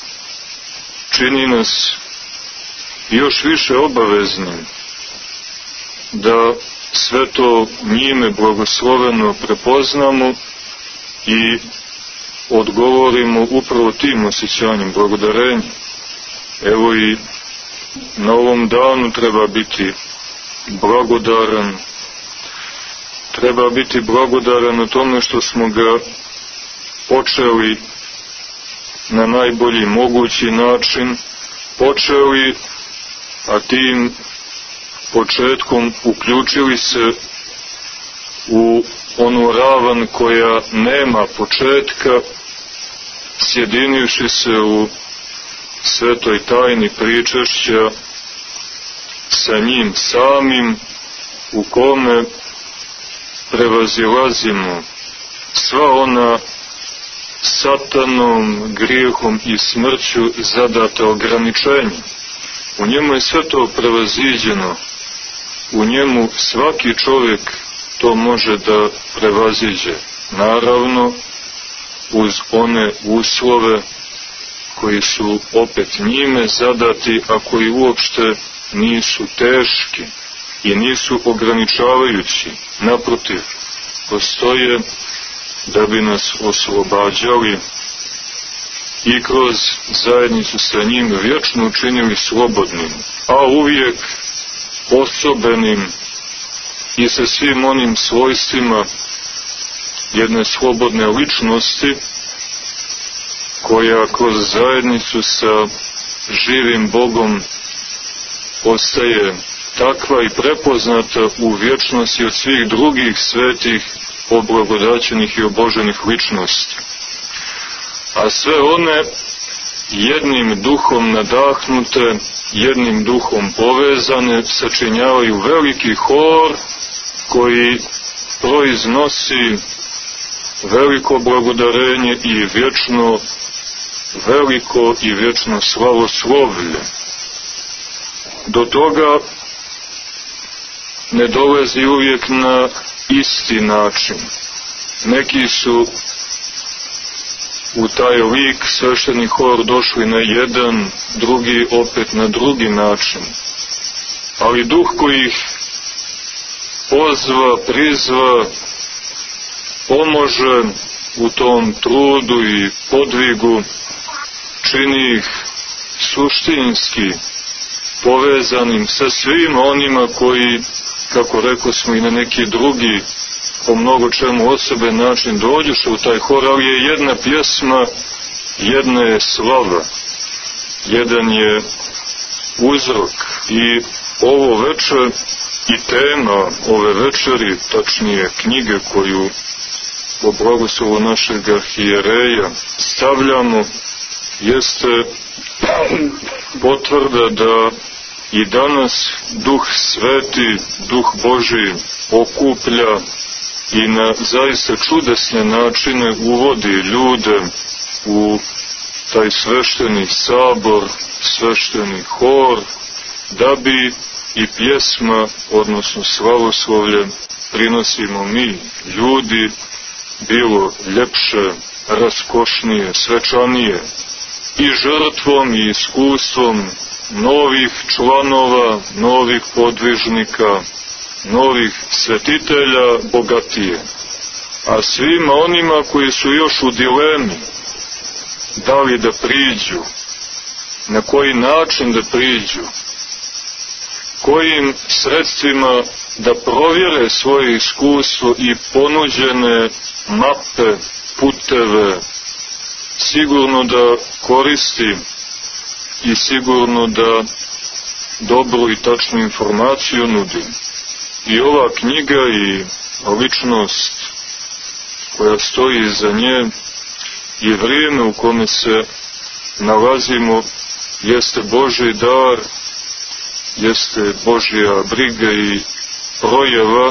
čini nas još više obaveznim da sve to njime blagosloveno prepoznamo i odgovorimo upravo tim osjećanjem blagodarenja. Evo i na ovom danu treba biti blagodaran, treba biti blagodaran o tome što smo ga počeli na najbolji mogući način, počeli, a tim početkom uključili se u onu ravan koja nema početka, sjedinivši se u svetoj tajni pričešća sa njim samim, u kome prevazilazimo sva ona satanom, grijehom i smrću zadata ograničenja. U njemu je sve to prevaziđeno. U njemu svaki čovjek to može da prevaziđe. Naravno, uz one uslove koji su opet njime zadati, a koji uopšte nisu teški i nisu ograničavajući. Naprotiv, postoje da bi nas oslobađali i kroz zajednicu sa njim vječno učinili slobodnim, a uvijek osobenim i sa svim onim svojstvima jedne slobodne ličnosti koja kroz zajednicu sa živim Bogom ostaje takva i prepoznata u vječnosti od svih drugih svetih, oblagodaćenih i oboženih ličnosti. A sve one jednim duhom nadahnute, jednim duhom povezane, sačinjavaju veliki hor koji proiznosi veliko blagodarenje i vječno, veliko i vječno slavoslovlje. Do toga ne dolazi uvijek na isti način. Neki su u taj lik svešteni hor došli na jedan, drugi opet na drugi način. Ali duh koji ih pozva, prizva, pomože u tom trudu i podvigu, čini ih suštinski povezanim sa svima onima koji, kako rekao smo, i na neki drugi, po mnogo čemu osoben način dođuše u taj hor, ali je jedna pjesma, jedna je slava, jedan je uzrok. I ovo večer i tema ove večeri, tačnije knjige koju po blagoslovu našeg arhijereja stavljamo, jeste potvrda da i danas Duh Sveti, Duh Božji okuplja i na zaista čudesne načine uvodi ljude u taj svešteni sabor, svešteni hor, da bi i pjesma, odnosno slavoslovlje, prinosimo mi, ljudi, bilo ljepše, raskošnije, svečanije, i žrtvom i iskustvom novih članova, novih podvižnika, novih svetitelja bogatije. A svima onima koji su još u dilemi, da li da priđu, na koji način da priđu, kojim sredstvima da provjere svoje iskustvo i ponuđene mape, puteve, sigurno da koristim i sigurno da dobru i tačnu informaciju nudim. I ova knjiga i ličnost koja stoji iza nje i vrijeme u kome se nalazimo jeste Božji dar, jeste Božja briga i projava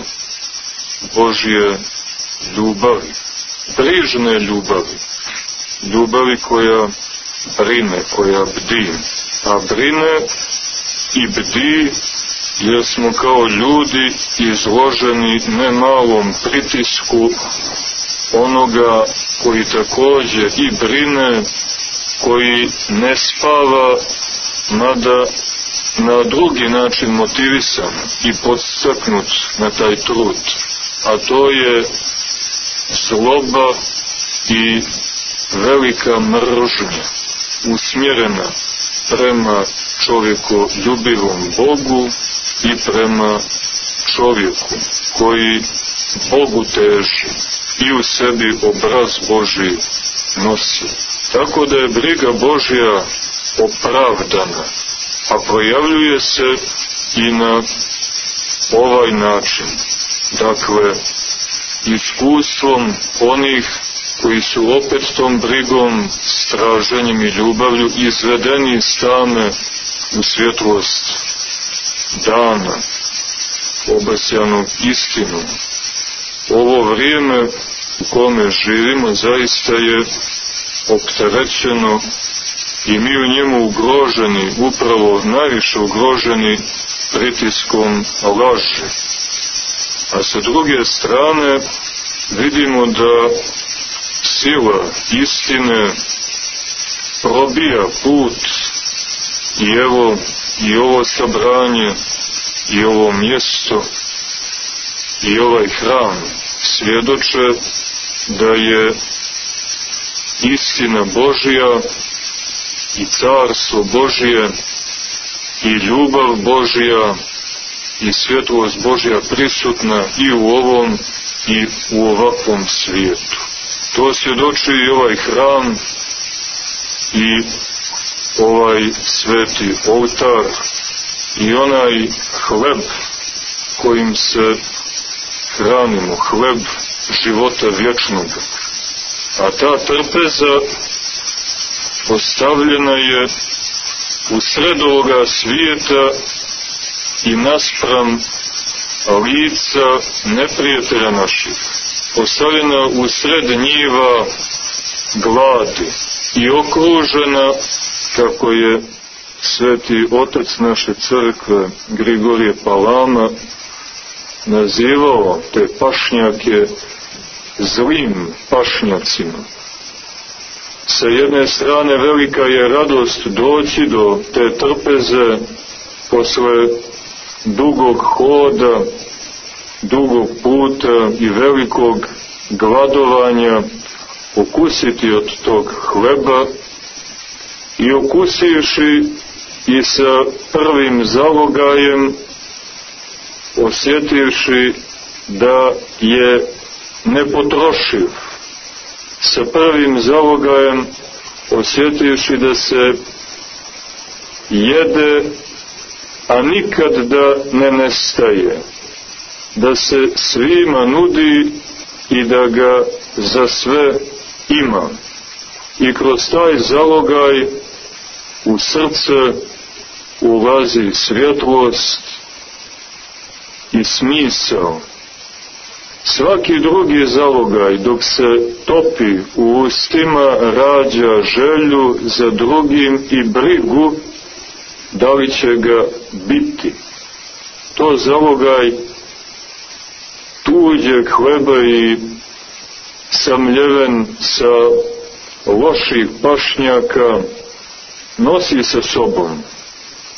Božje ljubavi, brižne ljubavi, ljubavi koja brine, koja bdi, a brine i bdi jer smo kao ljudi izloženi nemalom pritisku onoga koji također i brine, koji ne spava, mada na drugi način motivisan i podstaknut na taj trud, a to je zloba i velika mržnja usmjerena prema čovjeku ljubivom Bogu i prema čovjeku koji Bogu teži i u sebi obraz Božji nosi. Tako da je briga Božja opravdana, a projavljuje se i na ovaj način. Dakle, iskustvom onih koji su opet tom brigom, straženjem i ljubavlju izvedeni same u svjetlost dana, obasjanog istinom. Ovo vrijeme u kome živimo zaista je opterećeno i mi u njemu ugroženi, upravo najviše ugroženi pritiskom laži. A sa druge strane vidimo da sila istine probija put i evo i ovo sabranje i ovo mjesto i ovaj hram svjedoče da je istina Božja i carstvo Božje i ljubav Božja i svjetlost Božja prisutna i u ovom i u ovakvom svijetu. To svjedoči i ovaj hram i ovaj sveti oltar i onaj hleb kojim se hranimo, hleb života vječnog. A ta trpeza postavljena je u sred ovoga svijeta i naspram lica neprijatelja naših, postavljena u sred njiva gladi i okružena, kako je sveti otac naše crkve Grigorije Palama nazivao te pašnjake zlim pašnjacima. Sa jedne strane velika je radost doći do te trpeze posle dugog hoda, dugog puta i velikog gladovanja, okusiti od tog hleba i okusivši i sa prvim zalogajem, osjetivši da je nepotrošiv, sa prvim zalogajem osjetivši da se jede, a nikad da ne nestaje, da se svima nudi i da ga za sve ima. I kroz taj zalogaj u srce ulazi svjetlost i smisao. Svaki drugi zalogaj, dok se topi u ustima, rađa želju za drugim i brigu da li će ga biti. To zalogaj tuđeg hleba i samljeven sa loših pašnjaka nosi sa sobom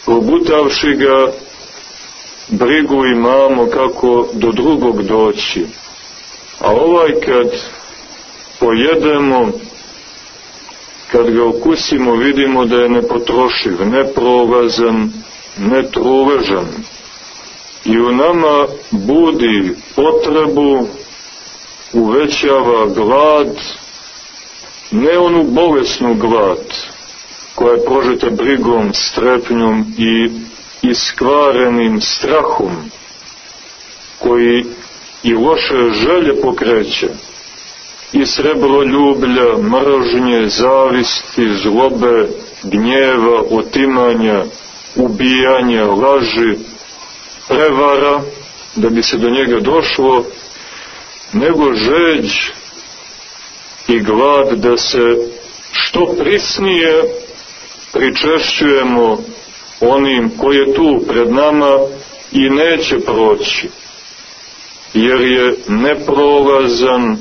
probutavši ga, brigu imamo kako do drugog doći. A ovaj kad pojedemo, kad ga okusimo, vidimo da je nepotrošiv, neprolazan, netruležan. I u nama budi potrebu, uvećava glad, ne onu bolesnu glad, koja je prožeta brigom, strepnjom i iskvarenim strahom, koji i loše želje pokreće, i srebroljublja, mržnje, zavisti, zlobe, gnjeva, otimanja, ubijanja, laži, prevara, da bi se do njega došlo, nego žeđ i glad da se što prisnije pričešćujemo onim koji je tu pred nama i neće proći, jer je neprolazan,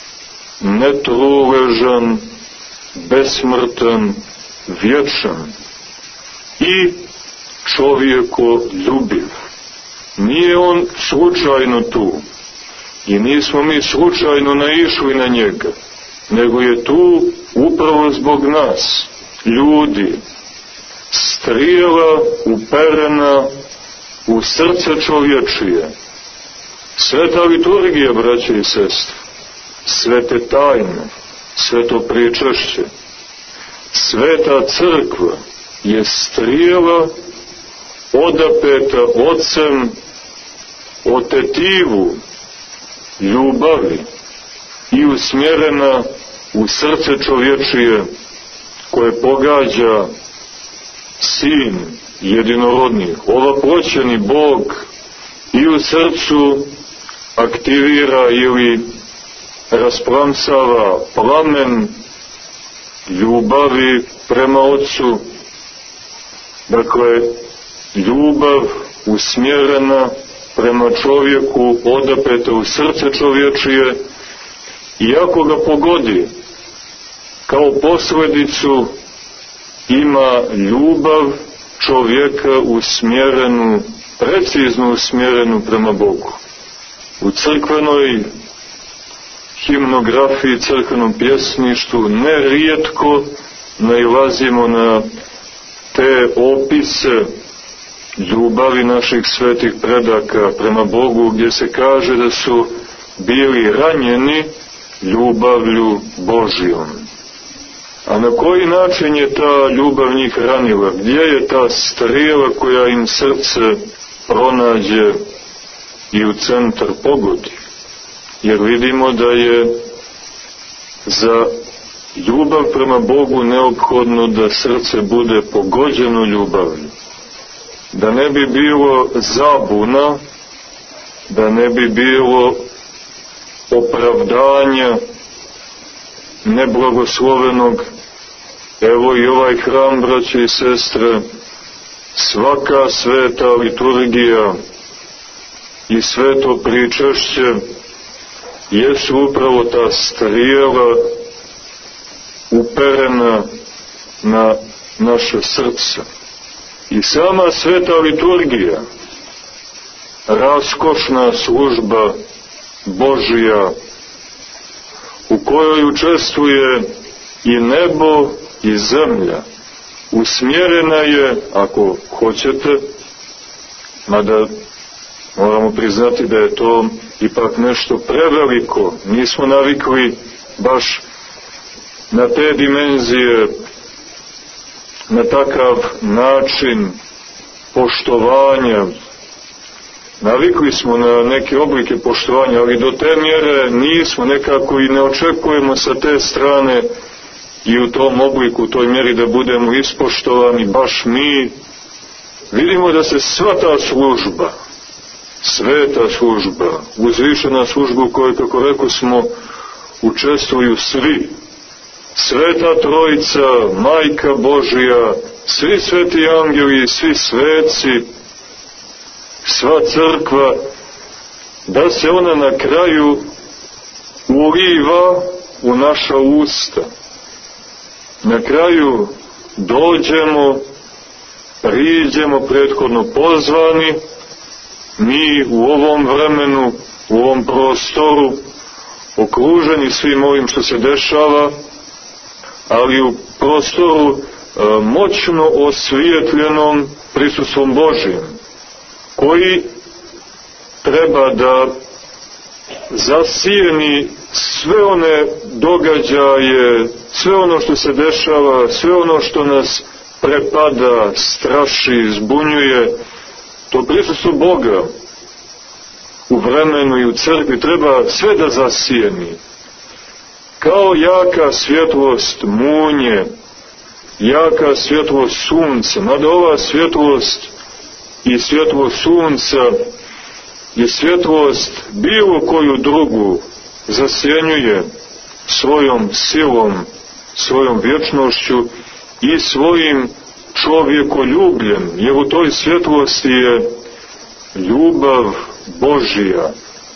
netruležan, besmrtan, vječan i čovjekoljubiv. Nije on slučajno tu i nismo mi slučajno naišli na njega, nego je tu upravo zbog nas, ljudi, strijela uperena u srce čovječije. Sveta liturgija, braće i sestre, svete tajne, sveto pričešće, sveta crkva je strijela odapeta ocem o tetivu ljubavi i usmjerena u srce čovječije, koje pogađa Sin jedinorodni, ovaploćeni Bog, i u srcu aktivira ili rasplamsava plamen ljubavi prema Otcu. Dakle, ljubav usmjerena prema čovjeku, odapeta u srce čovječije, i ako ga pogodi, kao posljedicu ima ljubav čovjeka usmjerenu, precizno usmjerenu prema Bogu. U crkvenoj himnografiji, crkvenom pjesništvu nerijetko nailazimo na te opise ljubavi naših svetih predaka prema Bogu, gdje se kaže da su bili ranjeni ljubavlju Božjom. A na koji način je ta ljubav njih ranila? Gdje je ta strijela koja im srce pronađe i u centar pogodi? Jer vidimo da je za ljubav prema Bogu neophodno da srce bude pogođeno ljubavlju. Da ne bi bilo zabuna, da ne bi bilo opravdanja neblagoslovenog. Evo i ovaj hram, braće i sestre, svaka sveta liturgija i sveto pričešće jesu upravo ta strijela uperena na naše srce. I sama sveta liturgija, raskošna služba Božja, u kojoj učestvuje i nebo i zemlja, usmjerena je, ako hoćete, mada moramo priznati da je to ipak nešto preveliko, nismo navikli baš na te dimenzije, na takav način poštovanja. Navikli smo na neke oblike poštovanja, ali do te mjere nismo, nekako i ne očekujemo sa te strane i u tom obliku, u toj mjeri da budemo ispoštovani baš mi. Vidimo da se sva ta služba, sveta služba, uzvišena služba u kojoj, kako rekao smo, učestvuju svi, Sveta Trojica, Majka Božja, svi sveti angeli, svi sveci, sva crkva, da se ona na kraju uliva u naša usta. Na kraju dođemo priđemo prethodno pozvani, mi u ovom vremenu, u ovom prostoru, okruženi svim ovim što se dešava, ali u prostoru e, moćno osvijetljenom prisustvom Božijim, koji treba da zasijeni sve one događaje, sve ono što se dešava, sve ono što nas prepada, straši, zbunjuje. To prisustvo Boga u vremenu i u crkvi treba sve da zasijeni. Kao jaka svjetlost munje, jaka svjetlost sunca, mada ova svjetlost i svjetlost sunca i svjetlost bilo koju drugu zasjenjuje svojom silom, svojom vječnošću i svojim čovjekoljubljem, jer u toj svjetlosti je ljubav Božija.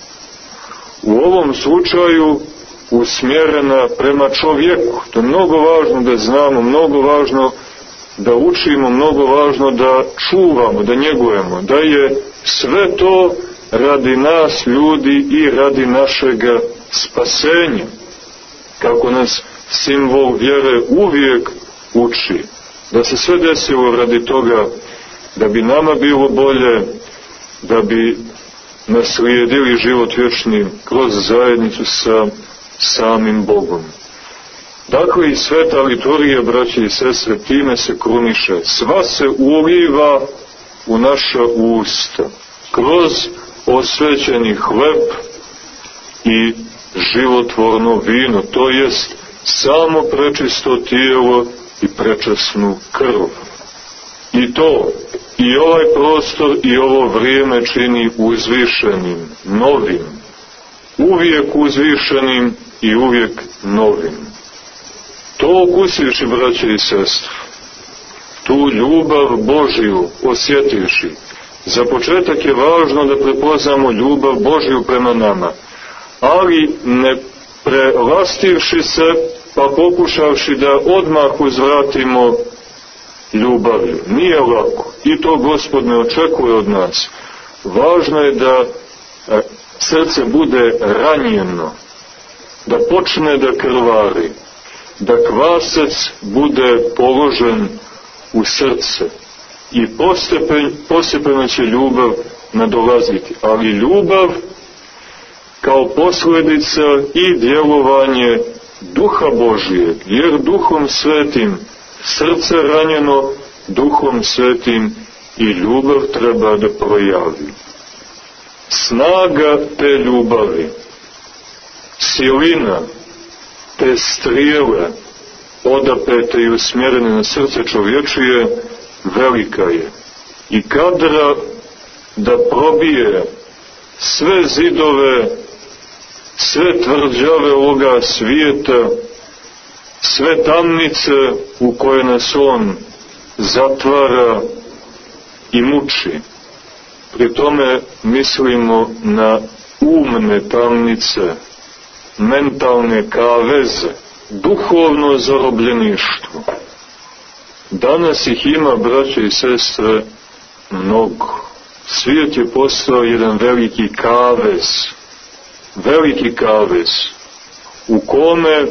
U ovom slučaju usmjerena prema čovjeku. To je mnogo važno da znamo, mnogo važno da učimo, mnogo važno da čuvamo, da njegujemo, da je sve to radi nas ljudi i radi našega spasenja, kako nas simbol vjere uvijek uči, da se sve desilo radi toga da bi nama bilo bolje, da bi naslijedili život vječni kroz zajednicu sa samim Bogom. Dakle, i sveta liturgija, braće i sestre, time se kruniše. Sva se uliva u naša usta, kroz osvećeni hleb i životvorno vino, to jest samo prečisto tijelo i prečasnu krv. I to, i ovaj prostor i ovo vrijeme čini uzvišenim, novim, uvijek uzvišenim i uvijek novim. To okusivši, braće i sestre, tu ljubav Božiju osjetivši, za početak je važno da prepoznamo ljubav Božiju prema nama, ali ne prelastivši se, pa pokušavši da odmah uzvratimo ljubavlju. Nije lako. I to Gospod ne očekuje od nas. Važno je da srce bude ranjeno, da počne da krvari, da kvasac bude položen u srce i postepen, postepeno će ljubav nadolaziti. Ali ljubav kao posljedica i djelovanje Duha Božijeg, jer Duhom Svetim srce ranjeno, Duhom Svetim i ljubav treba da projavi. Snaga te ljubavi, silina te strijele odapete i usmjerene na srce čovječije velika je i kadra da probije sve zidove, sve tvrđave ovoga svijeta, sve tamnice u koje nas on zatvara i muči. Pri tome mislimo na umne tamnice, mentalne kaveze, duhovno zarobljeništvo. Danas ih ima, braće i sestre, mnogo. Svijet je postao jedan veliki kavez, veliki kavez, u kome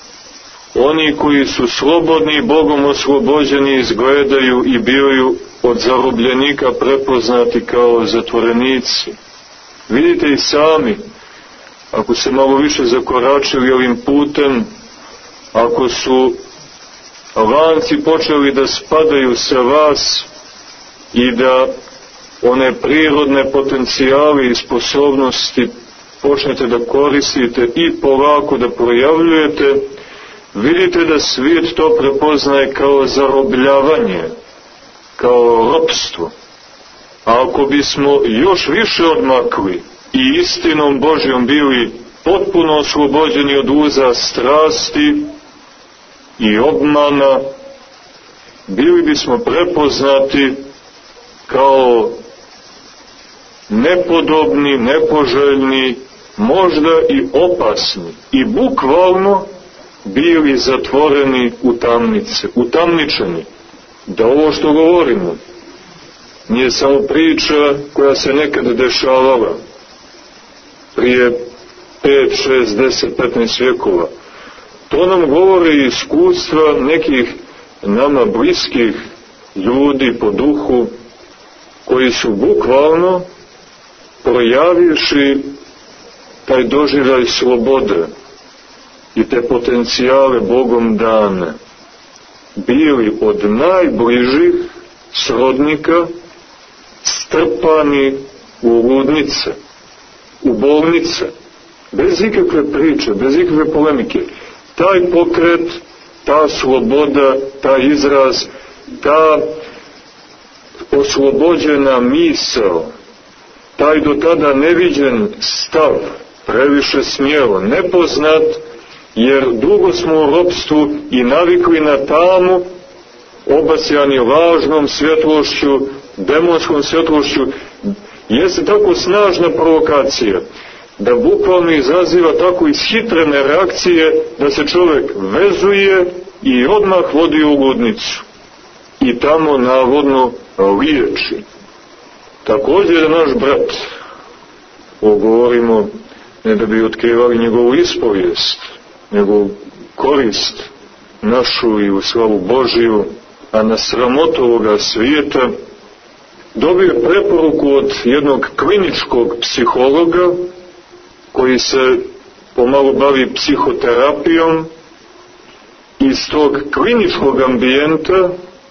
oni koji su slobodni, Bogom oslobođeni, izgledaju i bivaju od zarobljenika prepoznati kao zatvorenici. Vidite i sami, ako se malo više zakoračili ovim putem, ako su lanci počeli da spadaju sa vas i da one prirodne potencijale i sposobnosti počnete da koristite i polako da projavljujete, vidite da svijet to prepoznaje kao zarobljavanje, kao ropstvo. A ako bismo još više odmakli i istinom Božjom bili potpuno oslobođeni od uza strasti i obmana, bili bismo prepoznati kao nepodobni, nepoželjni, možda i opasni, i bukvalno bili zatvoreni u tamnice, utamničeni. da ovo što govorimo nije samo priča koja se nekad dešavala prije pet, šest, deset, petnaest vjekova. To nam govori iskustva nekih nama bliskih ljudi po duhu, koji su bukvalno projavivši taj doživljaj slobode i te potencijale Bogom dane, bili od najbližih srodnika strpani u ludnice, u bolnice, bez ikakve priče, bez ikakve polemike. Taj pokret, ta sloboda, taj izraz, ta oslobođena misao, taj do tada neviđen stav, previše smjelo, nepoznat, jer dugo smo u ropstvu i navikli na tamu, obasjani lažnom svjetlošću, demonskom svjetlošću, jeste tako snažna provokacija, da bukvalno izaziva tako ishitrene reakcije, da se čovjek vezuje i odmah vodi u ludnicu i tamo navodno liječi. Također naš brat, govorimo ne da bi otkrivali njegovu ispovijest, njegovu korist našu i u slavu Božiju, a na sramotu ovoga svijeta, dobio preporuku od jednog kliničkog psihologa koji se pomalo bavi psihoterapijom. Iz tog kliničkog ambijenta,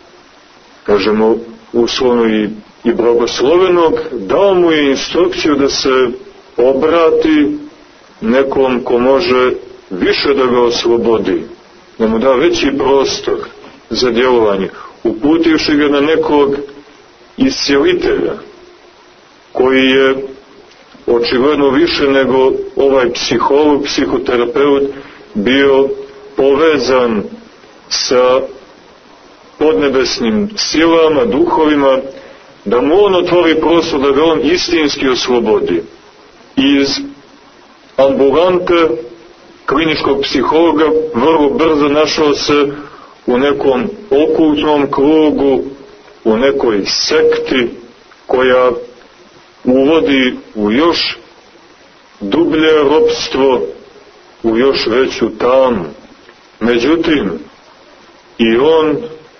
kažemo uslovno i, i blagoslovenog, dao mu je instrukciju da se obrati nekom ko može više da ga oslobodi, da mu da veći prostor za djelovanje, uputivši ga na nekog iscijelitelja, koji je očigledno više nego ovaj psiholog, psihoterapeut bio povezan sa podnebesnim silama, duhovima, da mu on otvori prostor da ga on istinski oslobodi. Iz ambulante kliničkog psihologa vrlo brzo našao se u nekom okultnom krugu, u nekoj sekti koja uvodi u još dublje ropstvo, u još veću tamu. Međutim, i on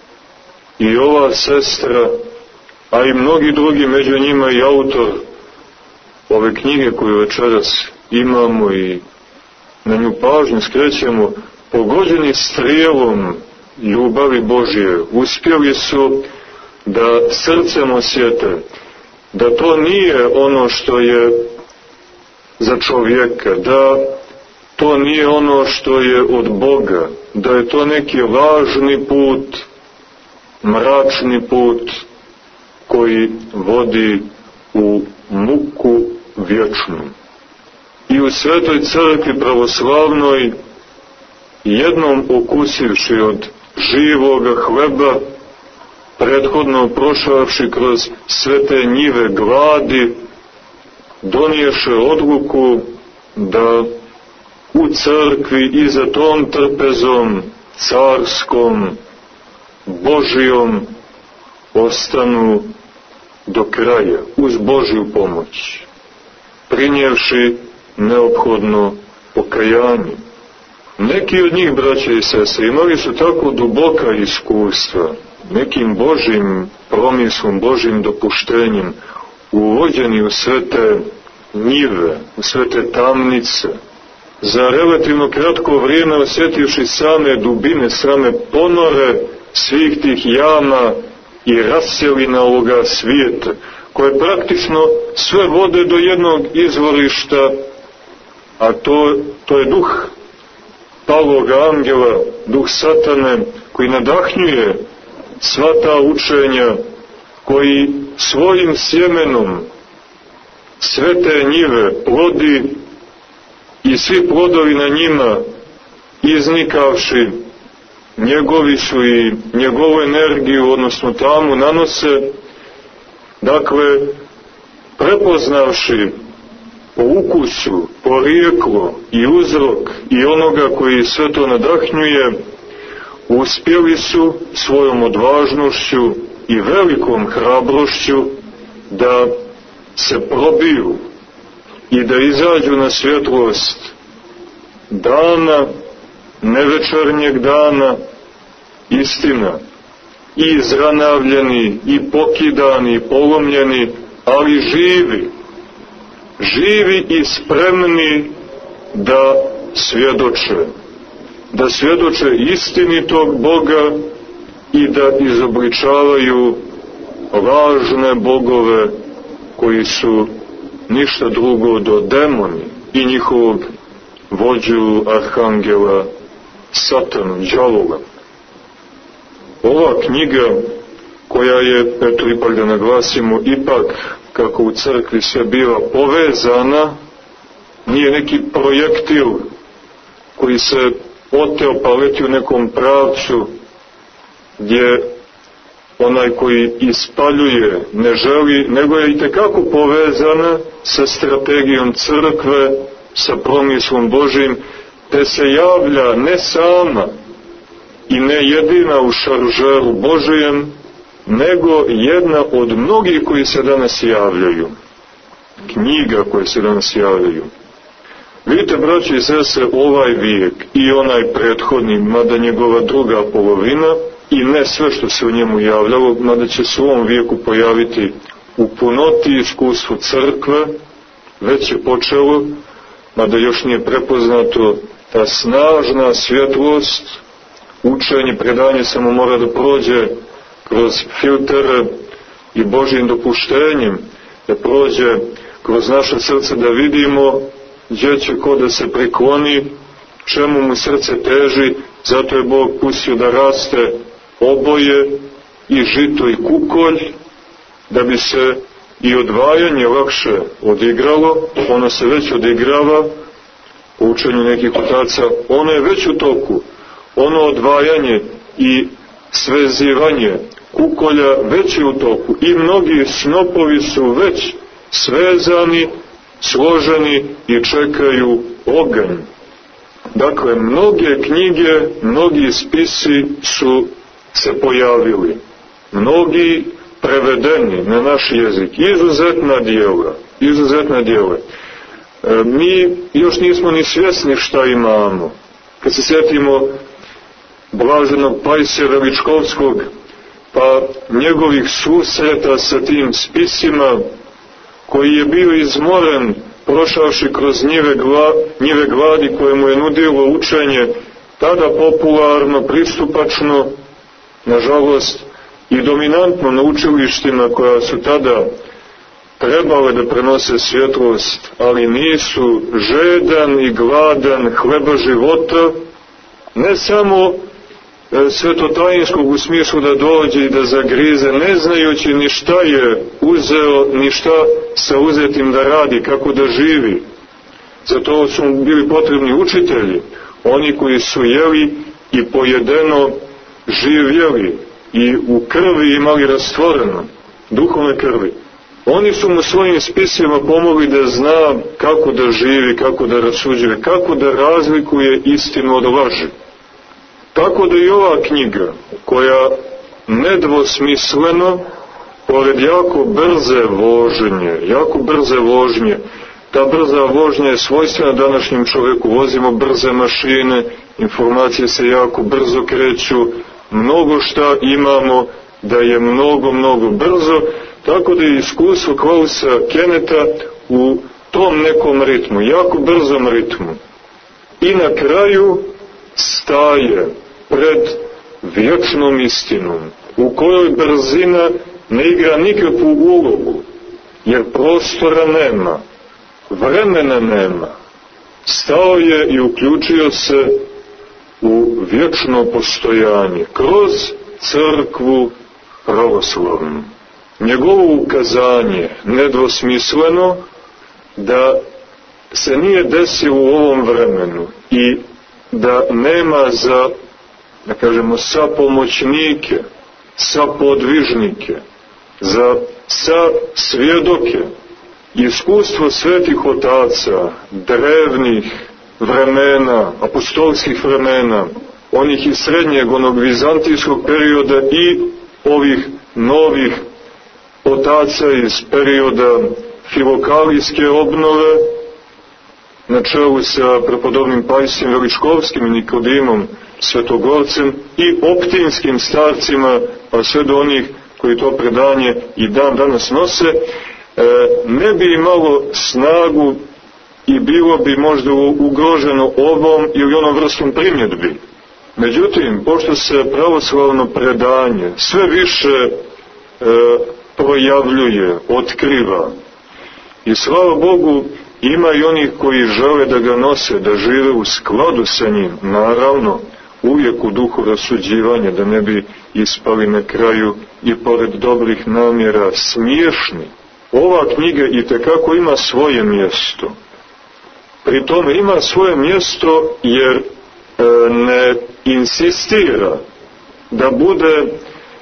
i ova sestra, a i mnogi drugi, među njima i autor ove knjige koju večeras imamo i na nju pažnju skrećemo, pogođeni strijelom ljubavi Božje, uspjeli su da srcem osjete da to nije ono što je za čovjeka, da to nije ono što je od Boga, da je to neki lažni put, mračni put koji vodi u muku vječnu. I u Svetoj crkvi pravoslavnoj, jednom okusivši od živoga hleba, prethodno prošavši kroz sve te njive gladi, doniješe odluku da u crkvi i za tom trpezom carskom, Božijom, ostanu do kraja, uz Božju pomoć, prinjevši neophodno pokajanje. Neki od njih, braće i sestre, imali su tako duboka iskustva, nekim Božjim promislom, Božjim dopuštenjem, uvođeni u sve te njive, u sve te tamnice, za relativno kratko vrijeme osjetivši same dubine, same ponore svih tih jama i raselina ovoga svijeta, koje praktično sve vode do jednog izvorišta, a to, to je duh palog angela, duh satane, koji nadahnjuje sva ta učenja, koji svojim sjemenom sve te njive plodi i svi plodovi na njima iznikavši, njegovi su i njegovu energiju, odnosno tamu nanose, dakle, prepoznavši po ukusu, porijeklo i uzrok i onoga koji sve to nadahnjuje, uspjeli su svojom odvažnošću i velikom hrabrošću da se probiju i da izađu na svjetlost dana, nevečernjeg dana, istina, i izranavljeni, i pokidani, i polomljeni, ali živi, živi i spremni da svjedoče, da svjedoče istinitog Boga i da izobličavaju lažne bogove koji su ništa drugo do demoni i njihovog vođu arhangela Satana, đavola. Ova knjiga, koja je, eto ipak da naglasimo, ipak kako u crkvi sve biva povezana, nije neki projektil koji se oteo pa leti u nekom pravcu gdje onaj koji ispaljuje ne želi, nego je itekako povezana sa strategijom crkve, sa promislom Božijim, te se javlja ne sama i ne jedina u šaržeru Božijem, nego jedna od mnogih koji se danas javljaju. Knjiga koje se danas javljaju. Vidite, braći i sestre, ovaj vijek i onaj prethodni, mada njegova druga polovina, i ne sve što se u njemu javljalo, mada će se u ovom vijeku pojaviti u punoti iskustvu crkve, već je počelo, mada još nije prepoznato, ta snažna svjetlost, učenje, predanje samo mora da prođe kroz filtere i Božjim dopuštenjem, da prođe kroz naše srce, da vidimo gdje će ko da se prikloni, čemu mu srce teži. Zato je Bog pustio da raste oboje, i žito i kukolj, da bi se i odvajanje lakše odigralo. Ono se već odigrava po učenju nekih otaca, ono je već u toku. Ono odvajanje i svezivanje kukolja već je u toku, i mnogi snopovi su već svezani, složeni i čekaju oganj. Dakle, mnoge knjige, mnogi spisi su se pojavili, mnogi prevedeni na naš jezik, izuzetna djela, izuzetna djela. E, mi još nismo ni svjesni šta imamo. Kad se sjetimo blaženog Pajsija Veličkovskog, pa njegovih susreta sa tim spisima, koji je bio izmoren prošavši kroz njive, gla, njive gladi koje mu je nudilo učenje, tada popularno, pristupačno, nažalost, i dominantno na učilištima koja su tada trebale da prenose svjetlost, ali nisu žedan i gladan hleba života, ne samo svetotajinskog u smislu da dođe i da zagrize, ne znajući ni šta je uzeo, ni šta sa uzetim da radi, kako da živi. Zato su bili potrebni učitelji, oni koji su jeli i pojedeno živjeli i u krvi imali rastvoreno, duhovne krvi. Oni su mu svojim spisima pomogli da zna kako da živi, kako da rasuđuje, kako da razlikuje istinu od laži. Tako da i ova knjiga, koja nedvosmisleno, pored jako brze vožnje, jako brze vožnje, ta brza vožnja je svojstvena današnjem čovjeku, vozimo brze mašine, informacije se jako brzo kreću, mnogo šta imamo da je mnogo, mnogo brzo, tako da je iskustvo Klausa Keneta u tom nekom ritmu, jako brzom ritmu. I na kraju staje pred vječnom istinom, u kojoj brzina ne igra nikakvu ulogu, jer prostora nema, vremena nema. Stao je i uključio se u vječno postojanje, kroz crkvu pravoslavnu. Njegovo ukazanje, nedvosmisleno, da se nije desilo u ovom vremenu i da nema za, da kažemo, sa pomoćnike, sa podvižnike, za sa svjedoke, iskustvo svetih otaca, drevnih vremena, apostolskih vremena, onih iz srednjeg, onog vizantijskog perioda i ovih novih otaca iz perioda filokalijske obnove, na čelu sa prepodobnim Pajsijem Veličkovskim i Nikodimom Svetogorcem i optinskim starcima, pa sve do onih koji to predanje i dan danas nose, ne bi imalo snagu i bilo bi možda ugroženo ovom ili onom vrstom primjedbi. Međutim, pošto se pravoslavno predanje sve više e, projavljuje, otkriva, i slava Bogu, ima i onih koji žele da ga nose, da žive u skladu sa njim, naravno, uvijek u duhu rasuđivanja, da ne bi ispali na kraju i pored dobrih namjera smiješni. Ova knjiga itekako ima svoje mjesto. Pri tome ima svoje mjesto jer e, ne insistira da bude e,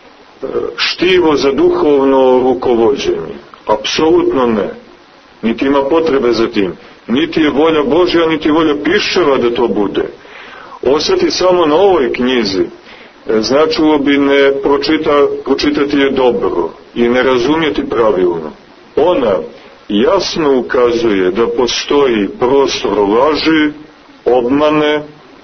štivo za duhovno rukovođenje. Apsolutno ne. Niti ima potrebe za tim. Niti je volja Božja, niti je volja piševa da to bude. Ostati samo na ovoj knjizi e, značilo bi ne pročita, pročitati je dobro i ne razumjeti pravilno. Ona jasno ukazuje da postoji prostor laži, obmane,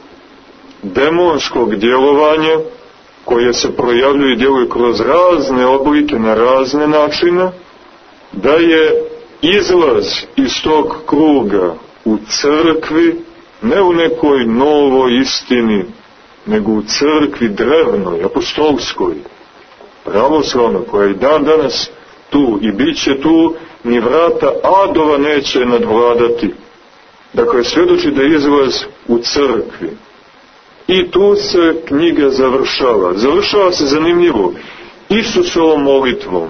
demonskog djelovanja, koje se projavljuje i djeluje kroz razne oblike, na razne načine, da je izlaz iz tog kruga u crkvi, ne u nekoj novoj istini, nego u crkvi drevnoj, apostolskoj, pravoslavnoj, koja je dan danas tu i bit će tu, ni vrata adova neće nadvladati. Dakle, svjedoči da je izlaz u crkvi. I tu se knjiga završava. Završava se zanimljivo Isusovom molitvom.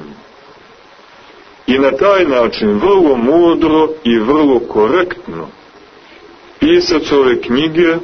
I na taj način, vrlo mudro i vrlo korektno, pisac ove knjige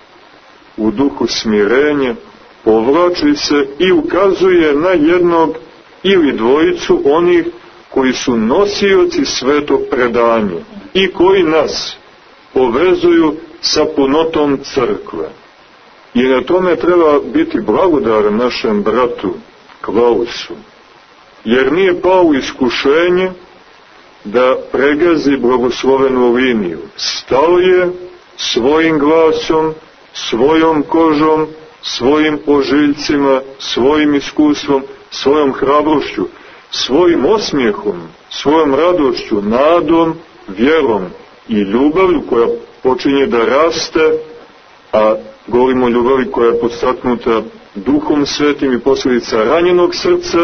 u duhu smirenja povlači se i ukazuje na jednog ili dvojicu onih koji su nosioci svetog predanja i koji nas povezuju sa punotom crkve. I na tome treba biti blagodaran našem bratu Klausu, jer nije pao u iskušenje da pregazi blagoslovenu liniju. Stao je svojim glasom, svojom kožom, svojim ožiljcima, svojim iskustvom, svojom hrabrošću, svojim osmijehom, svojom radošću, nadom, vjerom i ljubavlju koja počinje da raste, a govorimo o ljubavi koja je podstaknuta Duhom Svetim i posljedica ranjenog srca,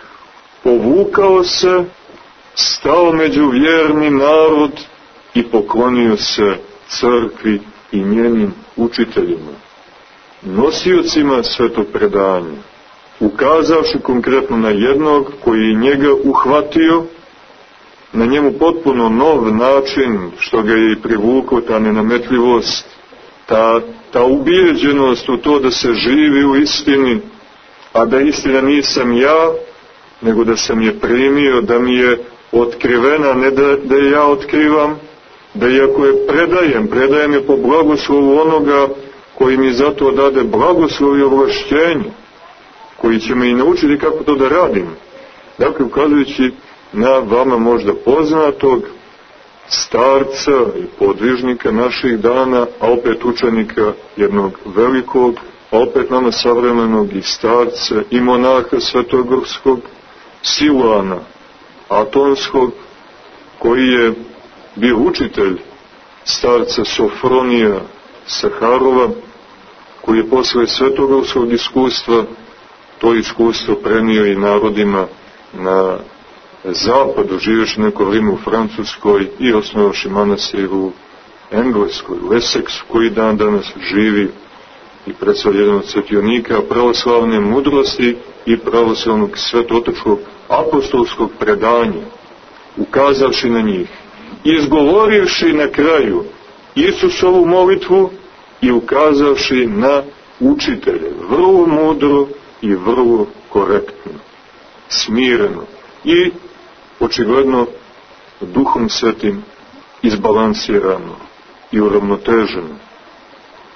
povukao se, stao među vjerni narod i poklonio se crkvi i njenim učiteljima, nosiocima svetog predanja, ukazavši konkretno na jednog koji je njega uhvatio, na njemu potpuno nov način, što ga je i privukao, ta nenametljivost, ta, ta ubijeđenost u to da se živi u istini, a da istina nisam ja, nego da sam je primio, da mi je otkrivena, ne da, da je ja otkrivam, da iako je predajem, predajem je po blagoslovu onoga koji mi zato dade blagoslov i ovlašćenje, koji će me i naučiti kako to da radim. Dakle, ukazujući na vama možda poznatog starca i podvižnika naših dana, a opet učenika jednog velikog, a opet nama savremenog i starca i monaha svetogorskog, Silana Atonskog, koji je bio učitelj starca Sofronija Saharova, koji je posle svetogorskog iskustva to iskustvo prenio i narodima na zapadu, živeći neko vrijeme u Francuskoj i osnovavši manastir u Engleskoj, u Essexu, koji dan danas živi i predstavlja jedan od svetionika pravoslavne mudrosti i pravoslavnog svetotočkog apostolskog predanja, ukazavši na njih, izgovorivši na kraju Isusovu molitvu i ukazavši na učitelje, vrlo mudro i vrlo korektno, smireno i očigledno Duhom Svetim izbalansirano i uravnoteženo.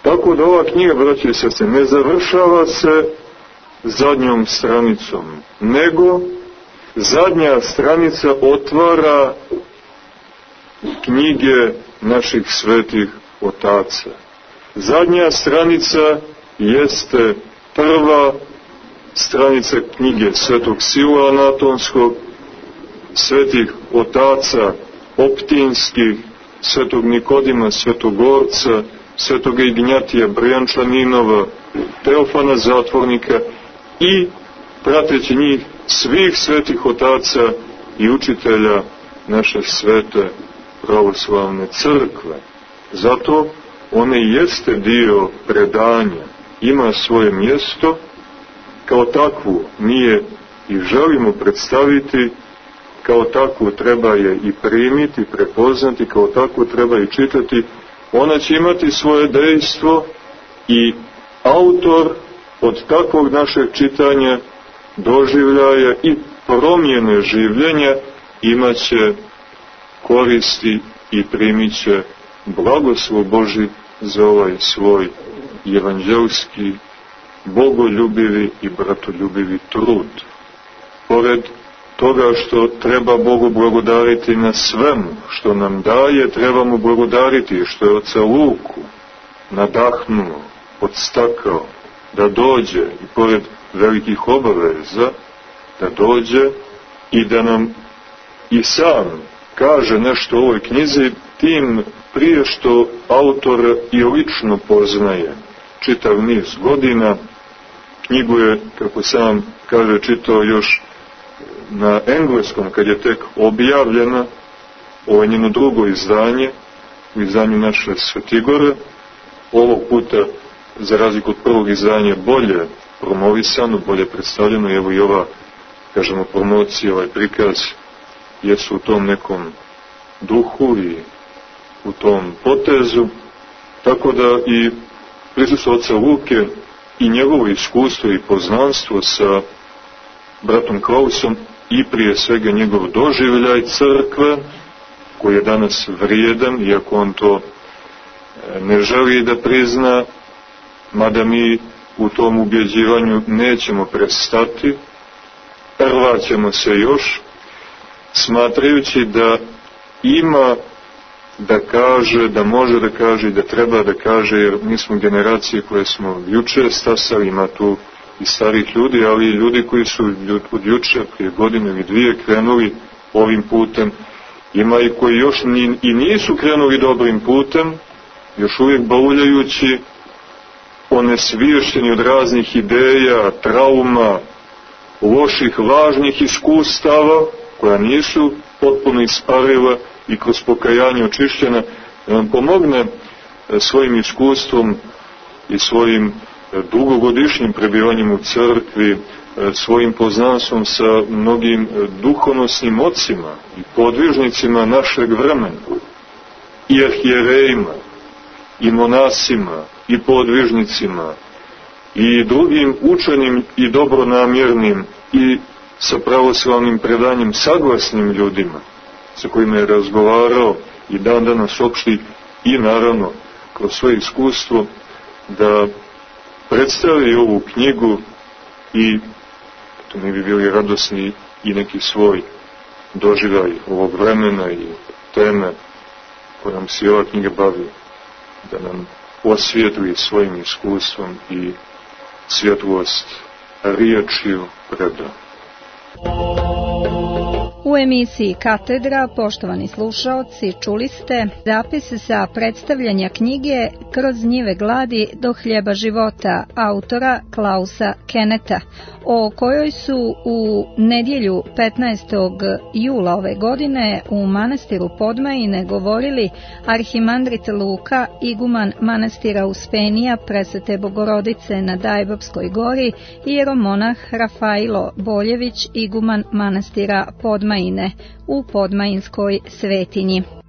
Tako da ova knjiga, braći i sestre, ne završava se zadnjom stranicom, nego zadnja stranica otvara knjige naših svetih otaca. Zadnja stranica jeste prva stranica knjige svetog Silvana Atonskog, svetih otaca optinskih, svetog Nikodima Svetogorca, svetog Ignjatija Brijančaninova, Teofana Zatvornika i, prateći njih, svih svetih otaca i učitelja naše svete pravoslavne crkve. Zato ona i jeste dio predanja, ima svoje mjesto, kao takvu mi je i želimo predstaviti, kao takvu treba je i primiti, prepoznati, kao takvu treba i čitati. Ona će imati svoje dejstvo i autor od takvog našeg čitanja, doživljaja i promjene življenja imaće koristi i primit će blagoslov Božji za ovaj svoj evanđelski, bogoljubivi i bratoljubivi trud. Pored toga što treba Bogu blagodariti na svemu što nam daje, treba mu blagodariti što je oca Luku nadahnuo, podstakao da dođe i pored velikih obaveza da dođe i da nam i sam kaže nešto o ovoj knjizi, tim prije što autor i lično poznaje čitav niz godina. Knjigu je, kako sam kaže, čitao još na engleskom, kad je tek objavljena. Ovo je njeno drugo izdanje, u izdanju naše Svetigore. Ovog puta, za razliku od prvog izdanja, bolje promovisano, bolje predstavljeno. Evo i ova, kažemo, promocija, ovaj prikaz, jesu u tom nekom duhu i u tom potezu. Tako da i prisustvo oca Luke i njegovo iskustvo i poznanstvo sa bratom Klausom i prije svega njegov doživljaj crkve, koji je danas vrijedan, iako on to ne želi da prizna, mada mi u tom ubjeđivanju nećemo prestati, rvaćemo se još, smatrajući da ima da kaže, da može da kaže i da treba da kaže, jer mi smo generacije koje smo juče stasali, ima tu i starih ljudi, ali i ljudi koji su od juče, prije godine ili dvije, krenuli ovim putem. Ima i koji još ni, i nisu krenuli dobrim putem, još uvijek bauljajući, onesviješćeni od raznih ideja, trauma, loših, lažnih iskustava, koja nisu potpuno isparila i kroz pokajanje očišćena, da nam pomogne svojim iskustvom i svojim dugogodišnjim prebivanjem u crkvi, svojim poznanstvom sa mnogim duhovnosnim ocima i podvižnicima našeg vremena, i arhijerejima, i monasima, i podvižnicima, i drugim učenim i dobronamjernim i sa pravoslavnim predanjem saglasnim ljudima, sa kojima je razgovarao i dan danas opšti, i naravno kroz svoje iskustvo da predstavi ovu knjigu i to mi bi bili radosni i neki svoj doživljaj ovog vremena i teme kojom se ova knjiga bavi, da nam osvijetli svojim iskustvom i svjetlost riječju preda. U emisiji Katedra, poštovani slušaoci, čuli ste zapis sa predstavljanja knjige Kroz njive gladi do hljeba života autora Klausa Keneta, o kojoj su u nedjelju petnaestog jula ove godine u manastiru Podmajine govorili arhimandrit Luka, iguman manastira Uspenija Presvete Bogorodice na Dajbabskoj gori, i jeromonah Rafailo Boljević, iguman manastira Podmajine u Podmajinskoj svetinji.